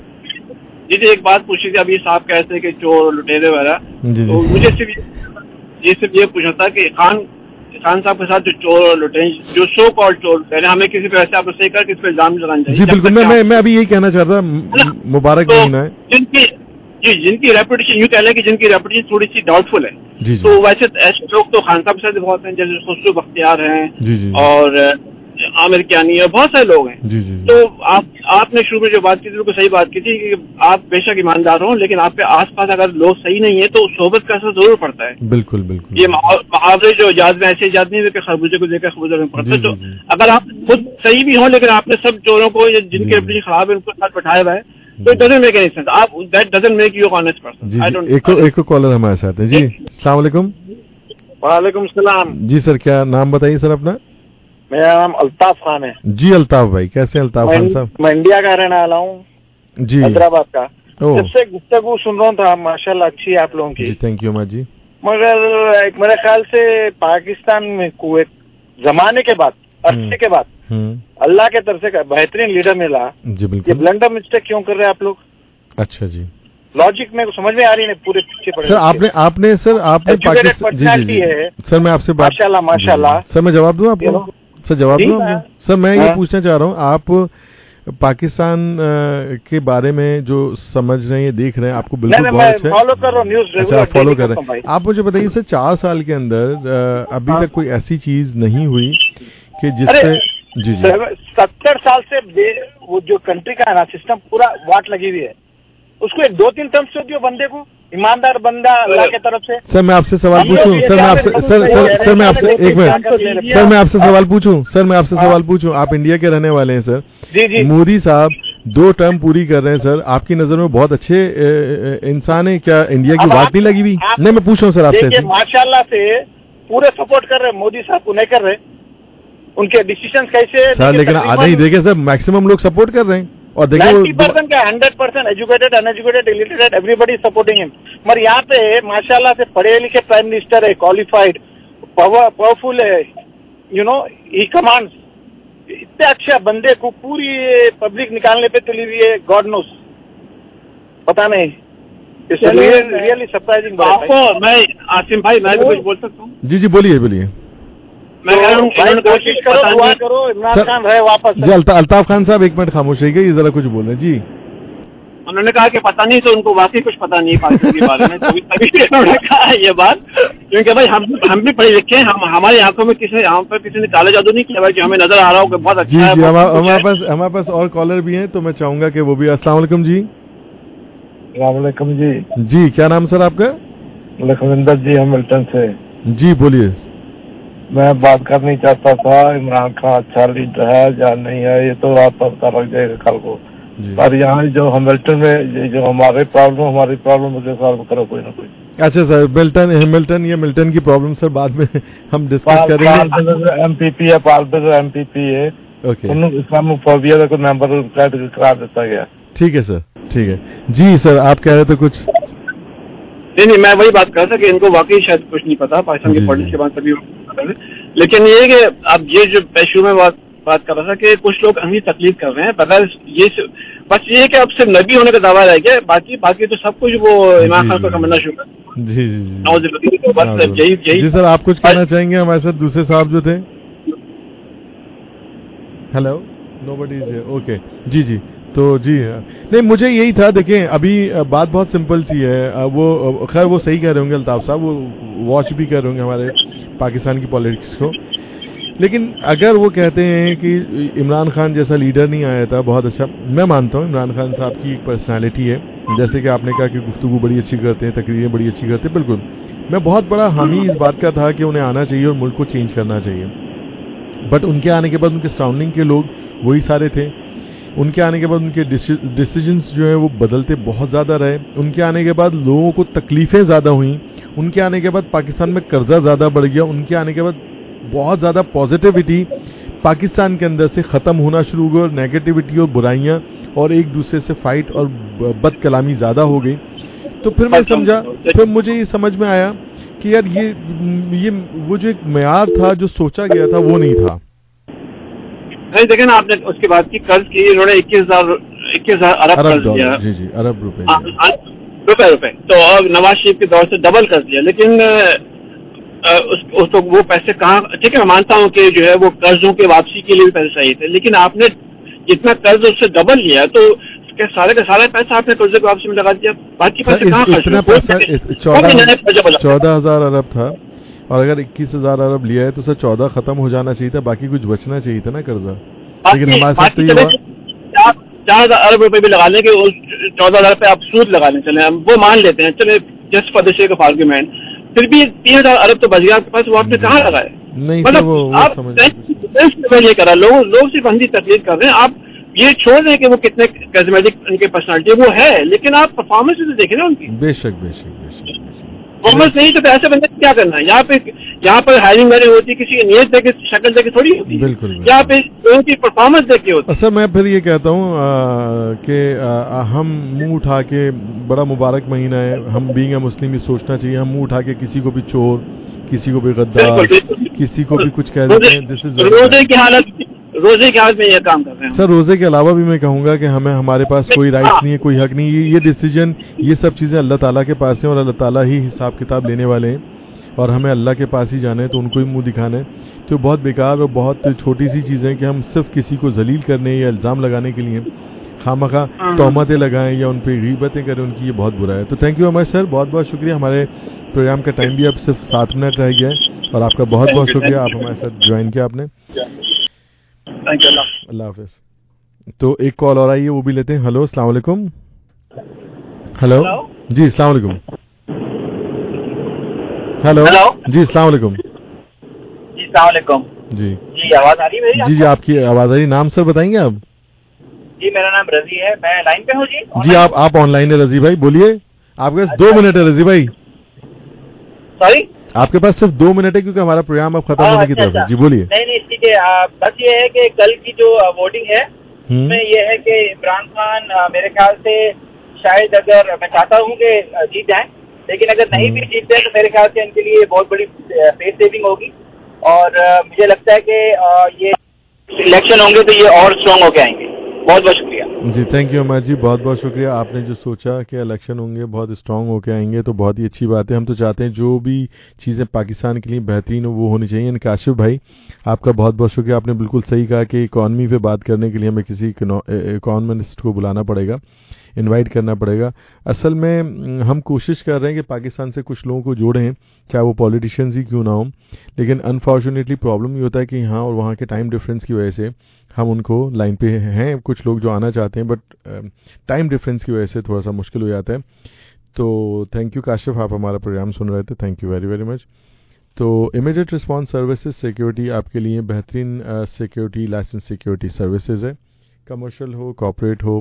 जी जी एक बात पूछी थी, अभी साहब कहते हैं कि चोर लुटेरे वगैरह, तो मुझे सिर्फ ये सिर्फ ये पूछना था कि खान खान साहब के साथ जो चोर लुटे, जो सो कॉल्ड चोर लुटेरे, हमें किसी पे ऐसे आप सही कर किस पे इल्जाम लगाना चाहिए? जी बिल्कुल, मैं मैं मैं अभी यही कहना चाह रहा था, मुबारक महीना है। जिनकी जी जिनकी रेपुटेशन यूँ कह लें कि जिनकी रेपुटेशन थोड़ी सी डाउटफुल है, जी, जी। तो वैसे ऐसे लोग तो खान साहब के साथ बहुत हैं, जैसे खुशरू बख्तियार हैं, जी, जी। और आमिर कियानी और बहुत सारे लोग हैं। जी, जी। तो आप आपने शुरू में जो बात की थी बिल्कुल सही बात की थी कि आप बेशक ईमानदार हो, लेकिन आपके आसपास अगर लोग सही नहीं है तो सोबत का असर जरूर पड़ता है। बिल्कुल बिल्कुल। ये मुहावरे जो याद में ऐसे याद नहीं है खरबूजे को देखकर खरबूजा में पड़ता है। तो अगर आप खुद सही भी हो लेकिन आपने सब चोरों को जिनकी रेपुटेशन खराब है उनको साथ बैठाया हुआ है, तो it doesn't make any sense. आप that doesn't make you honest person. I don't. एक एक कॉलर हमारे साथ है जी। अस्सलाम वालेकुम। वालेकुम सलाम। जी सर, क्या नाम बताइए सर अपना? मेरा नाम अल्ताफ खान है। जी अल्ताफ भाई, कैसे अल्ताफ खान साहब? मैं इंडिया का रहने वाला हूँ जी, हैदराबाद का। जब से गुफ्तगू सुन रहा था, माशाल्लाह अच्छी है आप लोगों की। थैंक यू माँ जी। मगर एक मेरे ख्याल से पाकिस्तान में को एक जमाने के बाद, अरसे के बाद अल्लाह के तरफ से बेहतरीन लीडर मिला। जी बिल्कुल। ये ब्लंडर मिस्टेक क्यों कर रहे हैं आप लोग? अच्छा जी, लॉजिक में समझ में आ रही है, पूरे पीछे पड़े। सर आपने आपने सर आपने पाकिस्तान जी, जी, जी। सर मैं आपसे बात, माशाल्लाह माशाल्लाह। सर मैं जवाब दूं आपको? सर जवाब दूं आपको? सर मैं ये पूछना चाह रहा हूँ, आप पाकिस्तान के बारे में जो समझ रहे हैं, देख रहे हैं, आपको बिल्कुल बहुत अच्छा फॉलो कर रहा हूँ न्यूज। अच्छा फॉलो कर रहे हैं। आप मुझे बताइए सर, चार साल के अंदर अभी तक कोई ऐसी चीज नहीं हुई कि जिससे जी जी सत्तर साल से वो जो कंट्री का है ना सिस्टम पूरा वाट लगी हुई है, उसको एक दो तीन टर्म से दियो बंदे को, ईमानदार बंदा अल्लाह की तरफ से। सर मैं आपसे सवाल पूछूं? सर मैं आपसे सर सर सर मैं आपसे एक मिनट सर मैं आपसे सवाल पूछूं? सर मैं आपसे सवाल पूछूं? आप इंडिया के रहने वाले हैं सर। जी जी। मोदी साहब दो टर्म पूरी कर रहे हैं सर, आपकी नजर में बहुत अच्छे इंसान है, क्या इंडिया की बात नहीं लगी हुई? नहीं मैं पूछ रहा हूँ सर आपसे। माशाल्लाह से पूरे सपोर्ट कर रहे हैं, मोदी साहब को नहीं कर रहे, उनके डिसीजन कैसे सर, लेकिन आधा ही देखे सर, मैक्सिमम लोग सपोर्ट कर रहे हैं। और नाइन्टी परसेंट का hundred percent educated uneducated illiterate everybody supporting him. मगर यहाँ पे माशाल्लाह से पढ़े लिखे प्राइम मिनिस्टर है, क्वालिफाइड, पावरफुल है, यू नो ही कमांड्स। इतने अच्छे बंदे को पूरी पब्लिक निकालने पे तुली हुई है, गॉड नोस, पता नहीं। Really surprising. आपको मैं आसिम भाई मैं भी कुछ बोल सकता हूँ? जी जी बोलिए बोलिए। मैं कोशिश करो, दुआ करो इमरान खान रहे वापस। जी अल्ताफ खान साहब एक मिनट खामोश रहिएगा, ये जरा कुछ बोल रहे हैं जी। उन्होंने कहा कि पता नहीं, तो उनको वाकई कुछ पता नहीं पाकिस्तान के बारे में, तभी तभी उन्होंने कहा ये बात, क्योंकि भाई हम हम भी पढ़े लिखे हैं, हम हमारी आंखों में किसी हम पर किसी ने काला जादू नहीं किया भाई, जो हमें नजर आ रहा हो कि बहुत अच्छा है। जी हमारे पास हमारे पास और कॉलर भी हैं, तो मैं चाहूंगा कि वो भी। अस्सलाम वालेकुम जी। वालेकुम जी। जी क्या नाम सर आपका? लखविंदर जी, हैमिल्टन से। जी बोलिए। मैं बात करनी चाहता था, इमरान खान अच्छा लीडर है या नहीं है ये तो रात पर पता लग जाएगा कल को, पर यहाँ जो हैमिल्टन में जो हमारे प्रॉब्लम हमारी प्रॉब्लम मुझे सॉल्व करो कोई ना कोई। اچھا سر ملٹن ہیملٹن یا ملٹن کی پرابلم سر بعد میں ہم ڈسکس کریں گے. ایم پی پی ہے پالپر ایم پی پی ہے اسلام فوبیا کا نمبر کرا دیتا گیا. ٹھیک ہے سر ٹھیک ہے. جی سر آپ کہہ رہے تھے کچھ. نہیں نہیں میں وہی بات کر رہا تھا کہ ان کو واقعی شاید کچھ نہیں پتا پاکستان کی پالیٹکس کے بارے میں سبھی, لیکن یہ کہ اب یہ جو شروع میں بات بات کر رہا تھا کہ کچھ لوگ ہمیں تکلیف کر رہے ہیں بغیر یہ بس یہ کہ اب صرف نبی ہونے کا دعویٰ رہ گیا, باقی باقی تو سب کچھ وہ عمران خان کو سمجھنا شروع کر. جی جی جی سر آپ کچھ کہنا چاہیں گے ہمارے ساتھ دوسرے صاحب جو تھے. Hello nobody is here. Okay جی جی تو جی نہیں مجھے یہی تھا. دیکھیں ابھی بات بہت سمپل سی ہے. وہ خیر وہ صحیح کہہ رہے ہوں گے الطاف صاحب, وہ واچ بھی کہہ رہے ہوں گے ہمارے پاکستان کی پالیٹکس کو, لیکن اگر وہ کہتے ہیں کہ عمران خان جیسا لیڈر نہیں آیا تھا بہت اچھا, میں مانتا ہوں عمران خان صاحب کی ایک پرسنالٹی ہے, جیسے کہ آپ نے کہا کہ گفتگو بڑی اچھی کرتے ہیں, تقریریں بڑی اچھی کرتے ہیں, بالکل میں بہت بڑا حامی اس بات کا تھا کہ انہیں آنا چاہیے اور ملک کو چینج کرنا چاہیے. بٹ ان کے آنے کے بعد ان کے سراؤنڈنگ کے لوگ وہی سارے تھے. ان کے آنے کے بعد ان کے ڈیسیجنس جو ہیں وہ بدلتے بہت زیادہ رہے. ان کے آنے کے بعد لوگوں کو تکلیفیں زیادہ ہوئیں. ان کے آنے کے بعد پاکستان میں قرضہ زیادہ بڑھ گیا. ان کے آنے کے بعد بہت زیادہ پازیٹیوٹی پاکستان کے اندر سے ختم ہونا شروع ہو گئی, اور نیگیٹیوٹی اور برائیاں اور ایک دوسرے سے فائٹ اور بد کلامی زیادہ ہو گئی. تو پھر میں سمجھا, پھر مجھے یہ سمجھ میں آیا کہ یار یہ یہ وہ جو ایک معیار تھا جو سوچا گیا تھا وہ نہیں تھا. نہیں دیکھیں نا آپ نے اس کے بعد کی قرض کی انہوں نے اکیس ہزار اکیس ہزار ارب قرض دیا. جی جی ارب روپے روپے روپے تو اب نواز شریف کے دور سے ڈبل کر دیا. لیکن اس کو وہ پیسے کہاں, ٹھیک ہے میں مانتا ہوں کہ جو ہے وہ قرضوں کے واپسی کے لیے بھی پیسے چاہیے تھے, لیکن آپ نے جتنا قرض اس سے ڈبل لیا تو سارے کا سارا پیسہ آپ نے قرضے کی واپسی میں لگا دیا. باقی پیسے کہاں خرچ ہوئے؟ چودہ ہزار ارب تھا, اور اگر اکیس ہزار ارب لیا ہے تو سر چودہ ختم ہو جانا چاہیے تھا, باقی کچھ بچنا چاہیے تھا نا قرضہ. لیکن ہمارے ساتھ تو یہ ہوا چار ہزار ارب روپے بھی لگا لیں کہ چودہ ہزار روپے آپ سود لگا لیں, چلیں وہ مان لیتے ہیں, چلے just for the sake of argument, پھر بھی تین ہزار ارب تو بچ گیا آپ کے پاس, وہ آپ نے کہاں لگائے؟ مطلب آپ یہ کرا لوگ لوگ صرف اندھی تکلیف کر رہے ہیں. آپ یہ چھوڑ دیں کہ وہ کتنے کازمیٹک ان کی پرسنالٹی وہ ہے, لیکن آپ پرفارمنس تو دیکھیں نا ان کی. بے شک بے شک بے شک پرفارمنس نہیں تو ایسے بندے کیا کرنا ہے؟ یہاں پہ یہاں پر ہائرنگ وائرنگ ہوتی ہے کسی کی نیت دیکھ کے شکل دیکھ کے تھوڑی ہوتی ہے, بالکل یہاں پہ ان کی پرفارمنس دیکھ کے ہوتی ہے. سر میں پھر یہ کہتا ہوں کہ ہم منہ اٹھا کے, بڑا مبارک مہینہ ہے, ہم بینگ اے مسلم یہ سوچنا چاہیے, ہم منہ اٹھا کے کسی کو بھی چور, کسی کو بھی غدار, کسی کو بھی کچھ کہہ دیتے ہیں. دس از روزے کی حالت روزے کے حالت میں یہ کام کر رہے ہیں سر. روزے کے علاوہ بھی میں کہوں گا کہ ہمیں ہمارے پاس کوئی رائٹس نہیں ہے, کوئی حق نہیں. یہ ڈیسیجن یہ سب چیزیں اللہ تعالیٰ کے پاس ہیں, اور اللہ تعالیٰ ہی حساب کتاب لینے والے ہیں, اور ہمیں اللہ کے پاس ہی جانا ہے, تو ان کو ہی منہ دکھانا ہے. تو بہت بیکار اور بہت چھوٹی سی چیزیں کہ ہم صرف کسی کو ذلیل کرنے یا الزام لگانے کے لیے خواہ تہمتیں لگائیں یا ان پہ غیبتیں کریں, ان کی یہ بہت برا ہے. تو تھینک یو ہمارے سر, بہت بہت شکریہ. ہمارے پروگرام کا ٹائم بھی اب صرف سات منٹ رہ گیا ہے, اور آپ کا بہت بہت شکریہ, آپ ہمارے ساتھ جوائن کیا آپ نے. اللہ حافظ. تو ایک کال اور آئی ہے, وہ بھی لیتے ہیں. ہلو السلام علیکم. ہلو جی السلام علیکم. ہلو جی السلام علیکم. جی السلام علیکم. جی جی آواز آ رہی ہے میری؟ جی جی آپ کی آواز آ رہی. نام سر بتائیں گے آپ؟ جی میرا نام رضی ہے, میں لائن پہ ہوں. جی جی آپ آپ آن لائن ہے رضی بھائی, بولیے. آپ کے پاس دو منٹ ہے رضی بھائی. سوری آپ کے پاس صرف دو منٹ ہے, کیونکہ ہمارا پروگرام اب ختم ہونے کی طرف ہے. جی بولیے. نہیں نہیں ٹھیک ہے, بس یہ ہے کہ کل کی جو ووٹنگ ہے اس میں یہ ہے کہ عمران خان میرے خیال سے شاید, اگر میں چاہتا ہوں کہ جیت جائیں, لیکن اگر نہیں بھی جیتتے تو میرے خیال سے ان کے لیے بہت بڑی فیس سیونگ ہوگی, اور مجھے لگتا ہے کہ یہ الیکشن ہوں گے تو یہ اور اسٹرانگ ہو کے آئیں گے. بہت بہت شکریہ. جی تھینک یو امت جی, بہت بہت شکریہ. آپ نے جو سوچا کہ الیکشن ہوں گے بہت اسٹرانگ ہو کے آئیں گے, تو بہت ہی اچھی بات ہے. ہم تو چاہتے ہیں جو بھی چیزیں پاکستان کے لیے بہترین ہو وہ ہونی چاہیے. کاشف بھائی آپ کا بہت بہت شکریہ, آپ نے بالکل صحیح کہا کہ اکانومی پہ بات کرنے کے لیے ہمیں کسی اکانومسٹ کو بلانا پڑے گا, انوائٹ کرنا پڑے گا. اصل میں ہم کوشش کر رہے ہیں کہ پاکستان سے کچھ لوگوں کو جوڑیں, چاہے وہ پولیٹیشینز ہی کیوں نہ ہوں, لیکن انفارچونیٹلی پرابلم یہ ہوتا ہے کہ یہاں اور وہاں کے ٹائم ڈفرینس کی وجہ سے ہم ان کو لائن پہ ہیں کچھ لوگ جو آنا چاہتے ہیں, بٹ ٹائم ڈفرینس کی وجہ سے تھوڑا سا مشکل ہو جاتا ہے. تو تھینک یو کاشف, آپ ہمارا پروگرام سن رہے تھے, thank you very very much. تو امیڈیٹ رسپانس سروسز سیکیورٹی آپ کے لیے بہترین سیکیورٹی لائسنس سیکیورٹی سروسز ہے, کمرشل ہو, کارپوریٹ ہو,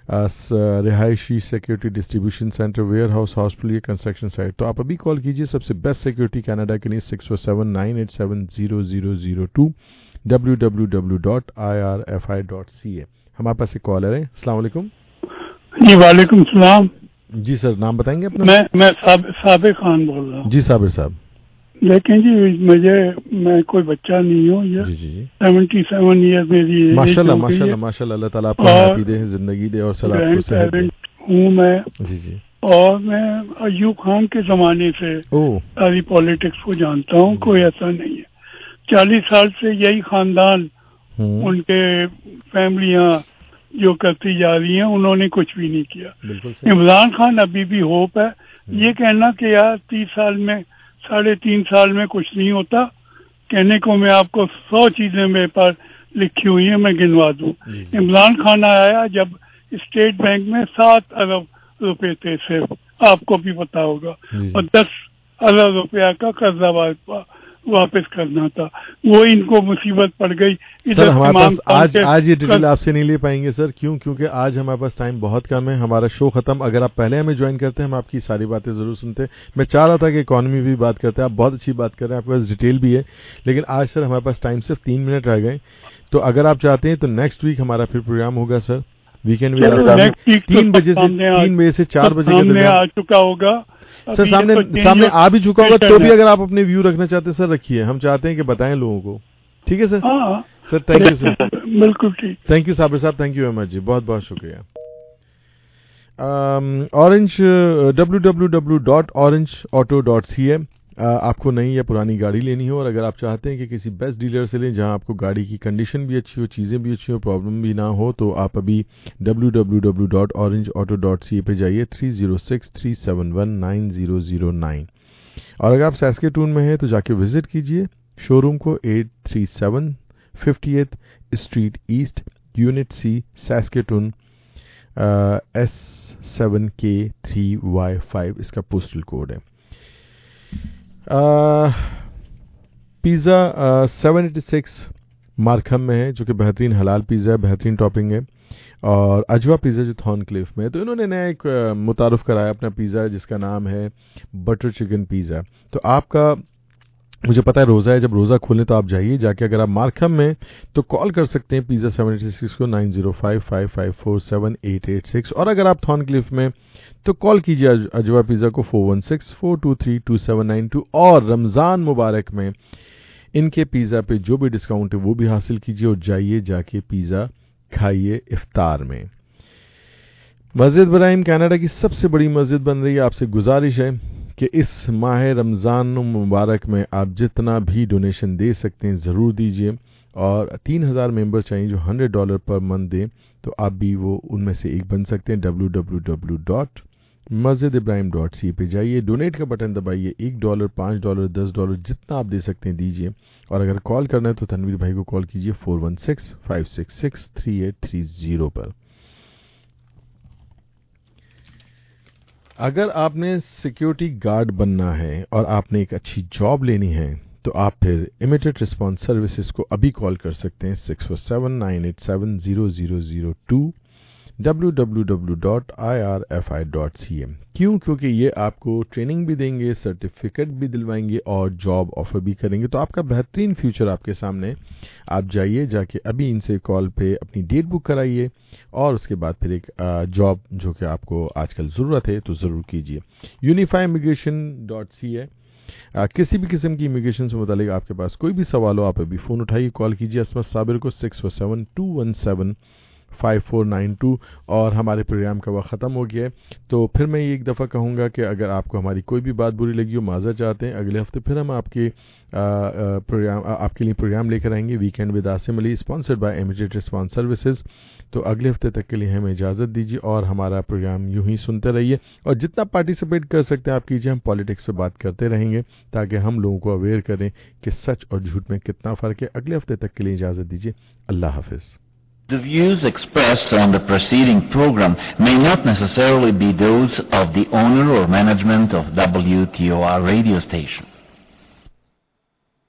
रिहायशी security distribution centre, warehouse, hospital या कंस्ट्रक्शन साइट, तो आप अभी कॉल कीजिए सबसे बेस्ट सिक्योरिटी कनाडा के लिए six four seven nine eight seven zero zero zero two W W W dot I R F I dot C A. हमारे पास एक कॉलर है। अस्सलाम वालेकुम। जी वालेकुम सलाम। जी सर, नाम बताएंगे अपना? मैं मैं साबिर साबिर खान बोल रहा हूँ। जी साबिर साहब। लेकिन जी मुझे, मैं कोई बच्चा नहीं हूँ, ये सेवेंटी सेवन ईयर मेरी एज। माशाल्लाह माशाल्लाह माशाल्लाह, अल्लाह ताला आपको हैप्पी दे, जिंदगी दे और सलाह आपको सेहत दे। हूँ मैं। जी जी। और मैं अयूब खान के जमाने से सारी पॉलिटिक्स को जानता हूँ, कोई ऐसा नहीं है। चालीस साल से यही खानदान, उनके फैमिलियां जो करती जा रही हैं, उन्होंने कुछ भी नहीं किया। इमरान खान अभी भी होप है। ये कहना कि यार तीस साल में, साढ़े तीन साल में कुछ नहीं होता, कहने को मैं आपको सौ चीजें मेरे पास लिखी हुई हैं, मैं गिनवा दूं। इमरान खान आया जब स्टेट बैंक में सात अरब रुपए थे सिर्फ, आपको भी पता होगा, और दस अरब रुपया का कर्जा वापस वापस करना था, वो इनको मुसीबत पड़ गई। सर हमारे पास आज आज ये डिटेल आपसे नहीं ले पाएंगे सर, क्यों? क्योंकि आज हमारे पास टाइम बहुत कम है, हमारा शो खत्म। अगर आप पहले हमें ज्वाइन करते हैं, हम आपकी सारी बातें जरूर सुनते हैं। मैं चाह रहा था कि इकोनॉमी भी बात करते हैं, आप बहुत अच्छी बात कर रहे हैं, आपके पास डिटेल भी है, लेकिन आज सर हमारे पास टाइम सिर्फ तीन मिनट रह गए। तो अगर आप चाहते हैं तो नेक्स्ट वीक हमारा फिर प्रोग्राम होगा सर, वीकेंड में तीन बजे से तीन बजे से चार बजे के आ चुका होगा सर, सामने सामने आ भी चुका होगा, तो भी अगर आप अपने व्यू रखना चाहते हैं सर रखिए, हम चाहते हैं कि बताएं लोगों को। ठीक है सर? हाँ सर, थैंक यू सर। बिल्कुल ठीक, thank you Sabir sahab, thank you very much जी, बहुत बहुत शुक्रिया। Orange W W W dot orange auto dot C A. आपको नई या पुरानी गाड़ी लेनी हो और अगर आप चाहते हैं कि किसी बेस्ट डीलर से लें जहां आपको गाड़ी की कंडीशन भी अच्छी हो, चीज़ें भी अच्छी हो, प्रॉब्लम भी ना हो, तो आप अभी W W W dot orange auto dot C A पे जाइए, three zero six three seven one nine zero zero nine. और अगर आप सैस्केटून में हैं तो जाके विजिट कीजिए शोरूम को, eight three seven fifty eighth street east, unit C, Saskatoon, S seven K three Y five इसका पोस्टल कोड है। Pizza seven eighty six Markham में है, जो कि बेहतरीन हलाल पिज़्ज़ा है, बेहतरीन टॉपिंग है, और अजवा पिज़्ज़ा जो थॉर्नक्लिफ में है। तो इन्होंने नया एक मुतारुफ कराया अपना पिज़्ज़ा जिसका नाम है बटर चिकन पिज़्ज़ा। तो आपका, मुझे पता है रोज़ा है, जब रोज़ा खोलें तो आप जाइए, जाके अगर आप मार्कहम में तो कॉल कर सकते हैं पिज़्ज़ा सेवन एटी सिक्स को, nine zero five five five four seven eight eight six. और अगर आप थॉर्नक्लिफ में तो कॉल कीजिए अजवा पिज़्ज़ा को, four one six four two three two seven nine two. और रमज़ान मुबारक में इनके पिज़्ज़ा पे जो भी डिस्काउंट है वो भी हासिल कीजिए और जाइए जाके पिज़्ज़ा खाइए इफ्तार में। मस्जिद इब्राहिम कनाडा की सबसे बड़ी मस्जिद बन रही है। आपसे गुजारिश है कि इस माह रमज़ान मुबारक में आप जितना भी डोनेशन दे सकते हैं ज़रूर दीजिए, और तीन हज़ार मेंबर चाहिए जो हंड्रेड डॉलर पर मंथ दें, तो आप भी वो उनमें से एक बन सकते हैं। डब्ल्यू डब्ल्यू डब्ल्यू डॉट मस्जिद इब्राहिम डॉट सी पे जाइए, डोनेट का बटन दबाइए, एक डॉलर, पाँच डॉलर, दस डॉलर, जितना आप दे सकते हैं दीजिए। और अगर कॉल करना है तो तनवीर भाई को कॉल कीजिए four one six five six six three eight three zero पर। अगर आपने सिक्योरिटी गार्ड बनना है और आपने एक अच्छी जॉब लेनी है तो आप फिर इमीडिएट रिस्पांस सर्विसेज को अभी कॉल कर सकते हैं, six four seven nine eight seven zero zero zero two, W W W dot I R F I dot C A. क्यों? क्योंकि ये आपको ट्रेनिंग भी देंगे, सर्टिफिकेट भी दिलवाएंगे और जॉब ऑफर भी करेंगे, तो आपका बेहतरीन फ्यूचर आपके सामने। आप जाइए, जाके अभी इनसे कॉल पे अपनी डेट बुक कराइए और उसके बाद फिर एक जॉब जो कि आपको आजकल ज़रूरत है तो ज़रूर कीजिए। Unify immigration dot C A. आ, किसी भी किस्म की इमिग्रेशन से मुतालिक आपके पास कोई भी सवाल हो, आप अभी फ़ोन उठाइए, कॉल कीजिए असमत साबिर को, six four seven two one seven five four nine two. और हमारे प्रोग्राम का वक्त ख़त्म हो गया है, तो फिर मैं एक दफ़ा कहूँगा कि अगर आपको हमारी कोई भी बात बुरी लगी हो, माज़ा चाहते हैं, अगले हफ्ते फिर हम आपके प्रोग्राम आपके लिए प्रोग्राम लेकर आएंगे, weekend with Asim Ali, sponsored by immediate response services. तो अगले हफ्ते तक के लिए हमें इजाज़त दीजिए और हमारा प्रोग्राम यूं ही सुनते रहिए, और जितना पार्टिसिपेट कर सकते हैं आप कीजिए। हम पॉलिटिक्स पे बात करते रहेंगे ताकि हम लोगों को अवेयर करें कि सच और झूठ में कितना फ़र्क है। अगले हफ्ते तक के लिए इजाज़त दीजिए, अल्लाह हाफिज़। The views expressed on the preceding program may not necessarily be those of the owner or management of W T O R radio station.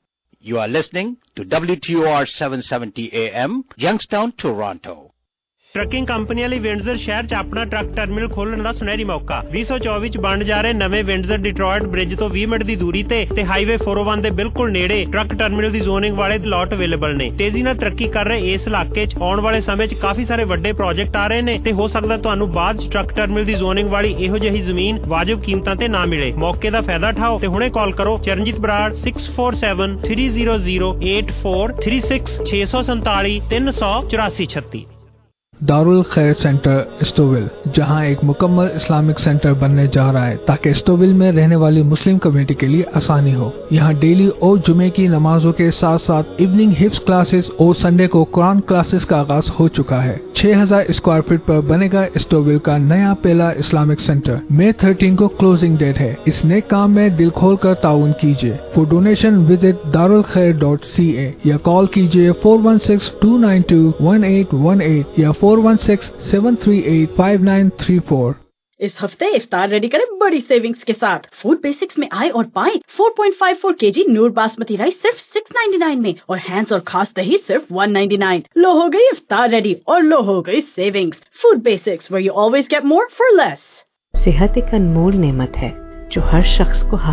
You are listening to W T O R seven seventy A M, Youngstown, Toronto. Trucking ਕੰਪਨੀਆਂ ਲਈ ਵਿੰਡਜ਼ਰ ਸ਼ਹਿਰ 'ਚ ਆਪਣਾ truck terminal ਖੋਲ੍ਹਣ ਦਾ ਸੁਨਹਿਰੀ ਮੌਕਾ। ਵੀਹ ਸੌ ਚੌਵੀ 'ਚ ਬਣ ਜਾ ਰਹੇ ਨਵੇਂ ਵਿੰਡਜ਼ਰ ਡਿਟਰੋਇਟ ਬ੍ਰਿਜ ਤੋਂ ਵੀਹ ਮਿੰਟ ਦੀ ਦੂਰੀ ਤੇ ਤੇ ਹਾਈਵੇ ਚਾਰ ਸੌ ਇੱਕ ਦੇ ਬਿਲਕੁਲ ਨੇੜੇ ਟਰੱਕ ਟਰਮੀਨਲ ਦੀ ਜ਼ੋਨਿੰਗ ਵਾਲੇ ਲਾਟ ਅਵੇਲੇਬਲ ਨੇ। ਤੇਜ਼ੀ ਨਾਲ ਤਰੱਕੀ ਕਰ ਰਹੇ ਇਸ ਇਲਾਕੇ 'ਚ ਆਉਣ ਵਾਲੇ ਸਮੇਂ 'ਚ ਕਾਫੀ ਸਾਰੇ ਵੱਡੇ ਪ੍ਰੋਜੈਕਟ ਆ ਰਹੇ ਨੇ ਤੇ ਹੋ ਸਕਦਾ ਤੁਹਾਨੂੰ ਬਾਅਦ 'ਚ ਟਰੱਕ ਟਰਮੀਨਲ ਦੀ ਜ਼ੋਨਿੰਗ ਵਾਲੀ ਇਹੋ ਜਿਹੀ ਜ਼ਮੀਨ ਵਾਜਬ ਕੀਮਤਾਂ ਤੇ ਨਾ ਮਿਲੇ। ਮੌਕੇ ਦਾ ਫਾਇਦਾ ਉਠਾਓ ਤੇ ਹੁਣੇ ਕਾਲ ਕਰੋ ਚਰਨਜੀਤ ਬਰਾੜ ਛੇ ਚਾਰ ਸੱਤ ਤਿੰਨ ਜ਼ੀਰੋ ਜ਼ੀਰੋ ਅੱਠ ਚਾਰ ਤਿੰਨ ਛੇ ਛੇ ਸੌ ਸੰਤਾਲੀ ਤਿੰਨ ਸੌ ਚੁਰਾਸੀ ਛੱਤੀ। दारुल खैर सेंटर स्टोविल, जहां एक मुकम्मल इस्लामिक सेंटर बनने जा रहा है ताकि स्टोविल में रहने वाली मुस्लिम कम्युनिटी के लिए आसानी हो। यहां डेली और जुमे की नमाजों के साथ साथ इवनिंग हिफ्ज क्लासेस और संडे को कुरान क्लासेस का आगाज हो चुका है। छह हज़ार स्क्वायर फीट पर बनेगा स्टोविल का नया पहला इस्लामिक सेंटर। मई तेरह को क्लोजिंग डेट है। इस नए काम में दिल खोल कर ताउन कीजिए। फॉर डोनेशन विजिट दारुल खैर डॉट सी ए या कॉल कीजिए four one six two nine two one eight one eight या four one six seven three eight five nine three four. इस हफ्ते इफ्तार रेडी करें बड़ी सेविंग्स के साथ। फूड बेसिक्स में आए और पाएं चार पॉइंट पाँच चार केजी नूर बासमती राइस सिर्फ छह सौ निन्यानवे में और हैंड्स और खास दही सिर्फ एक सौ निन्यानवे। लो हो गई इफ्तार रेडी और लो हो गई savings. Food basics where you always get more for less। सेहत एक अनमोल नेमत है जो हर शख्स को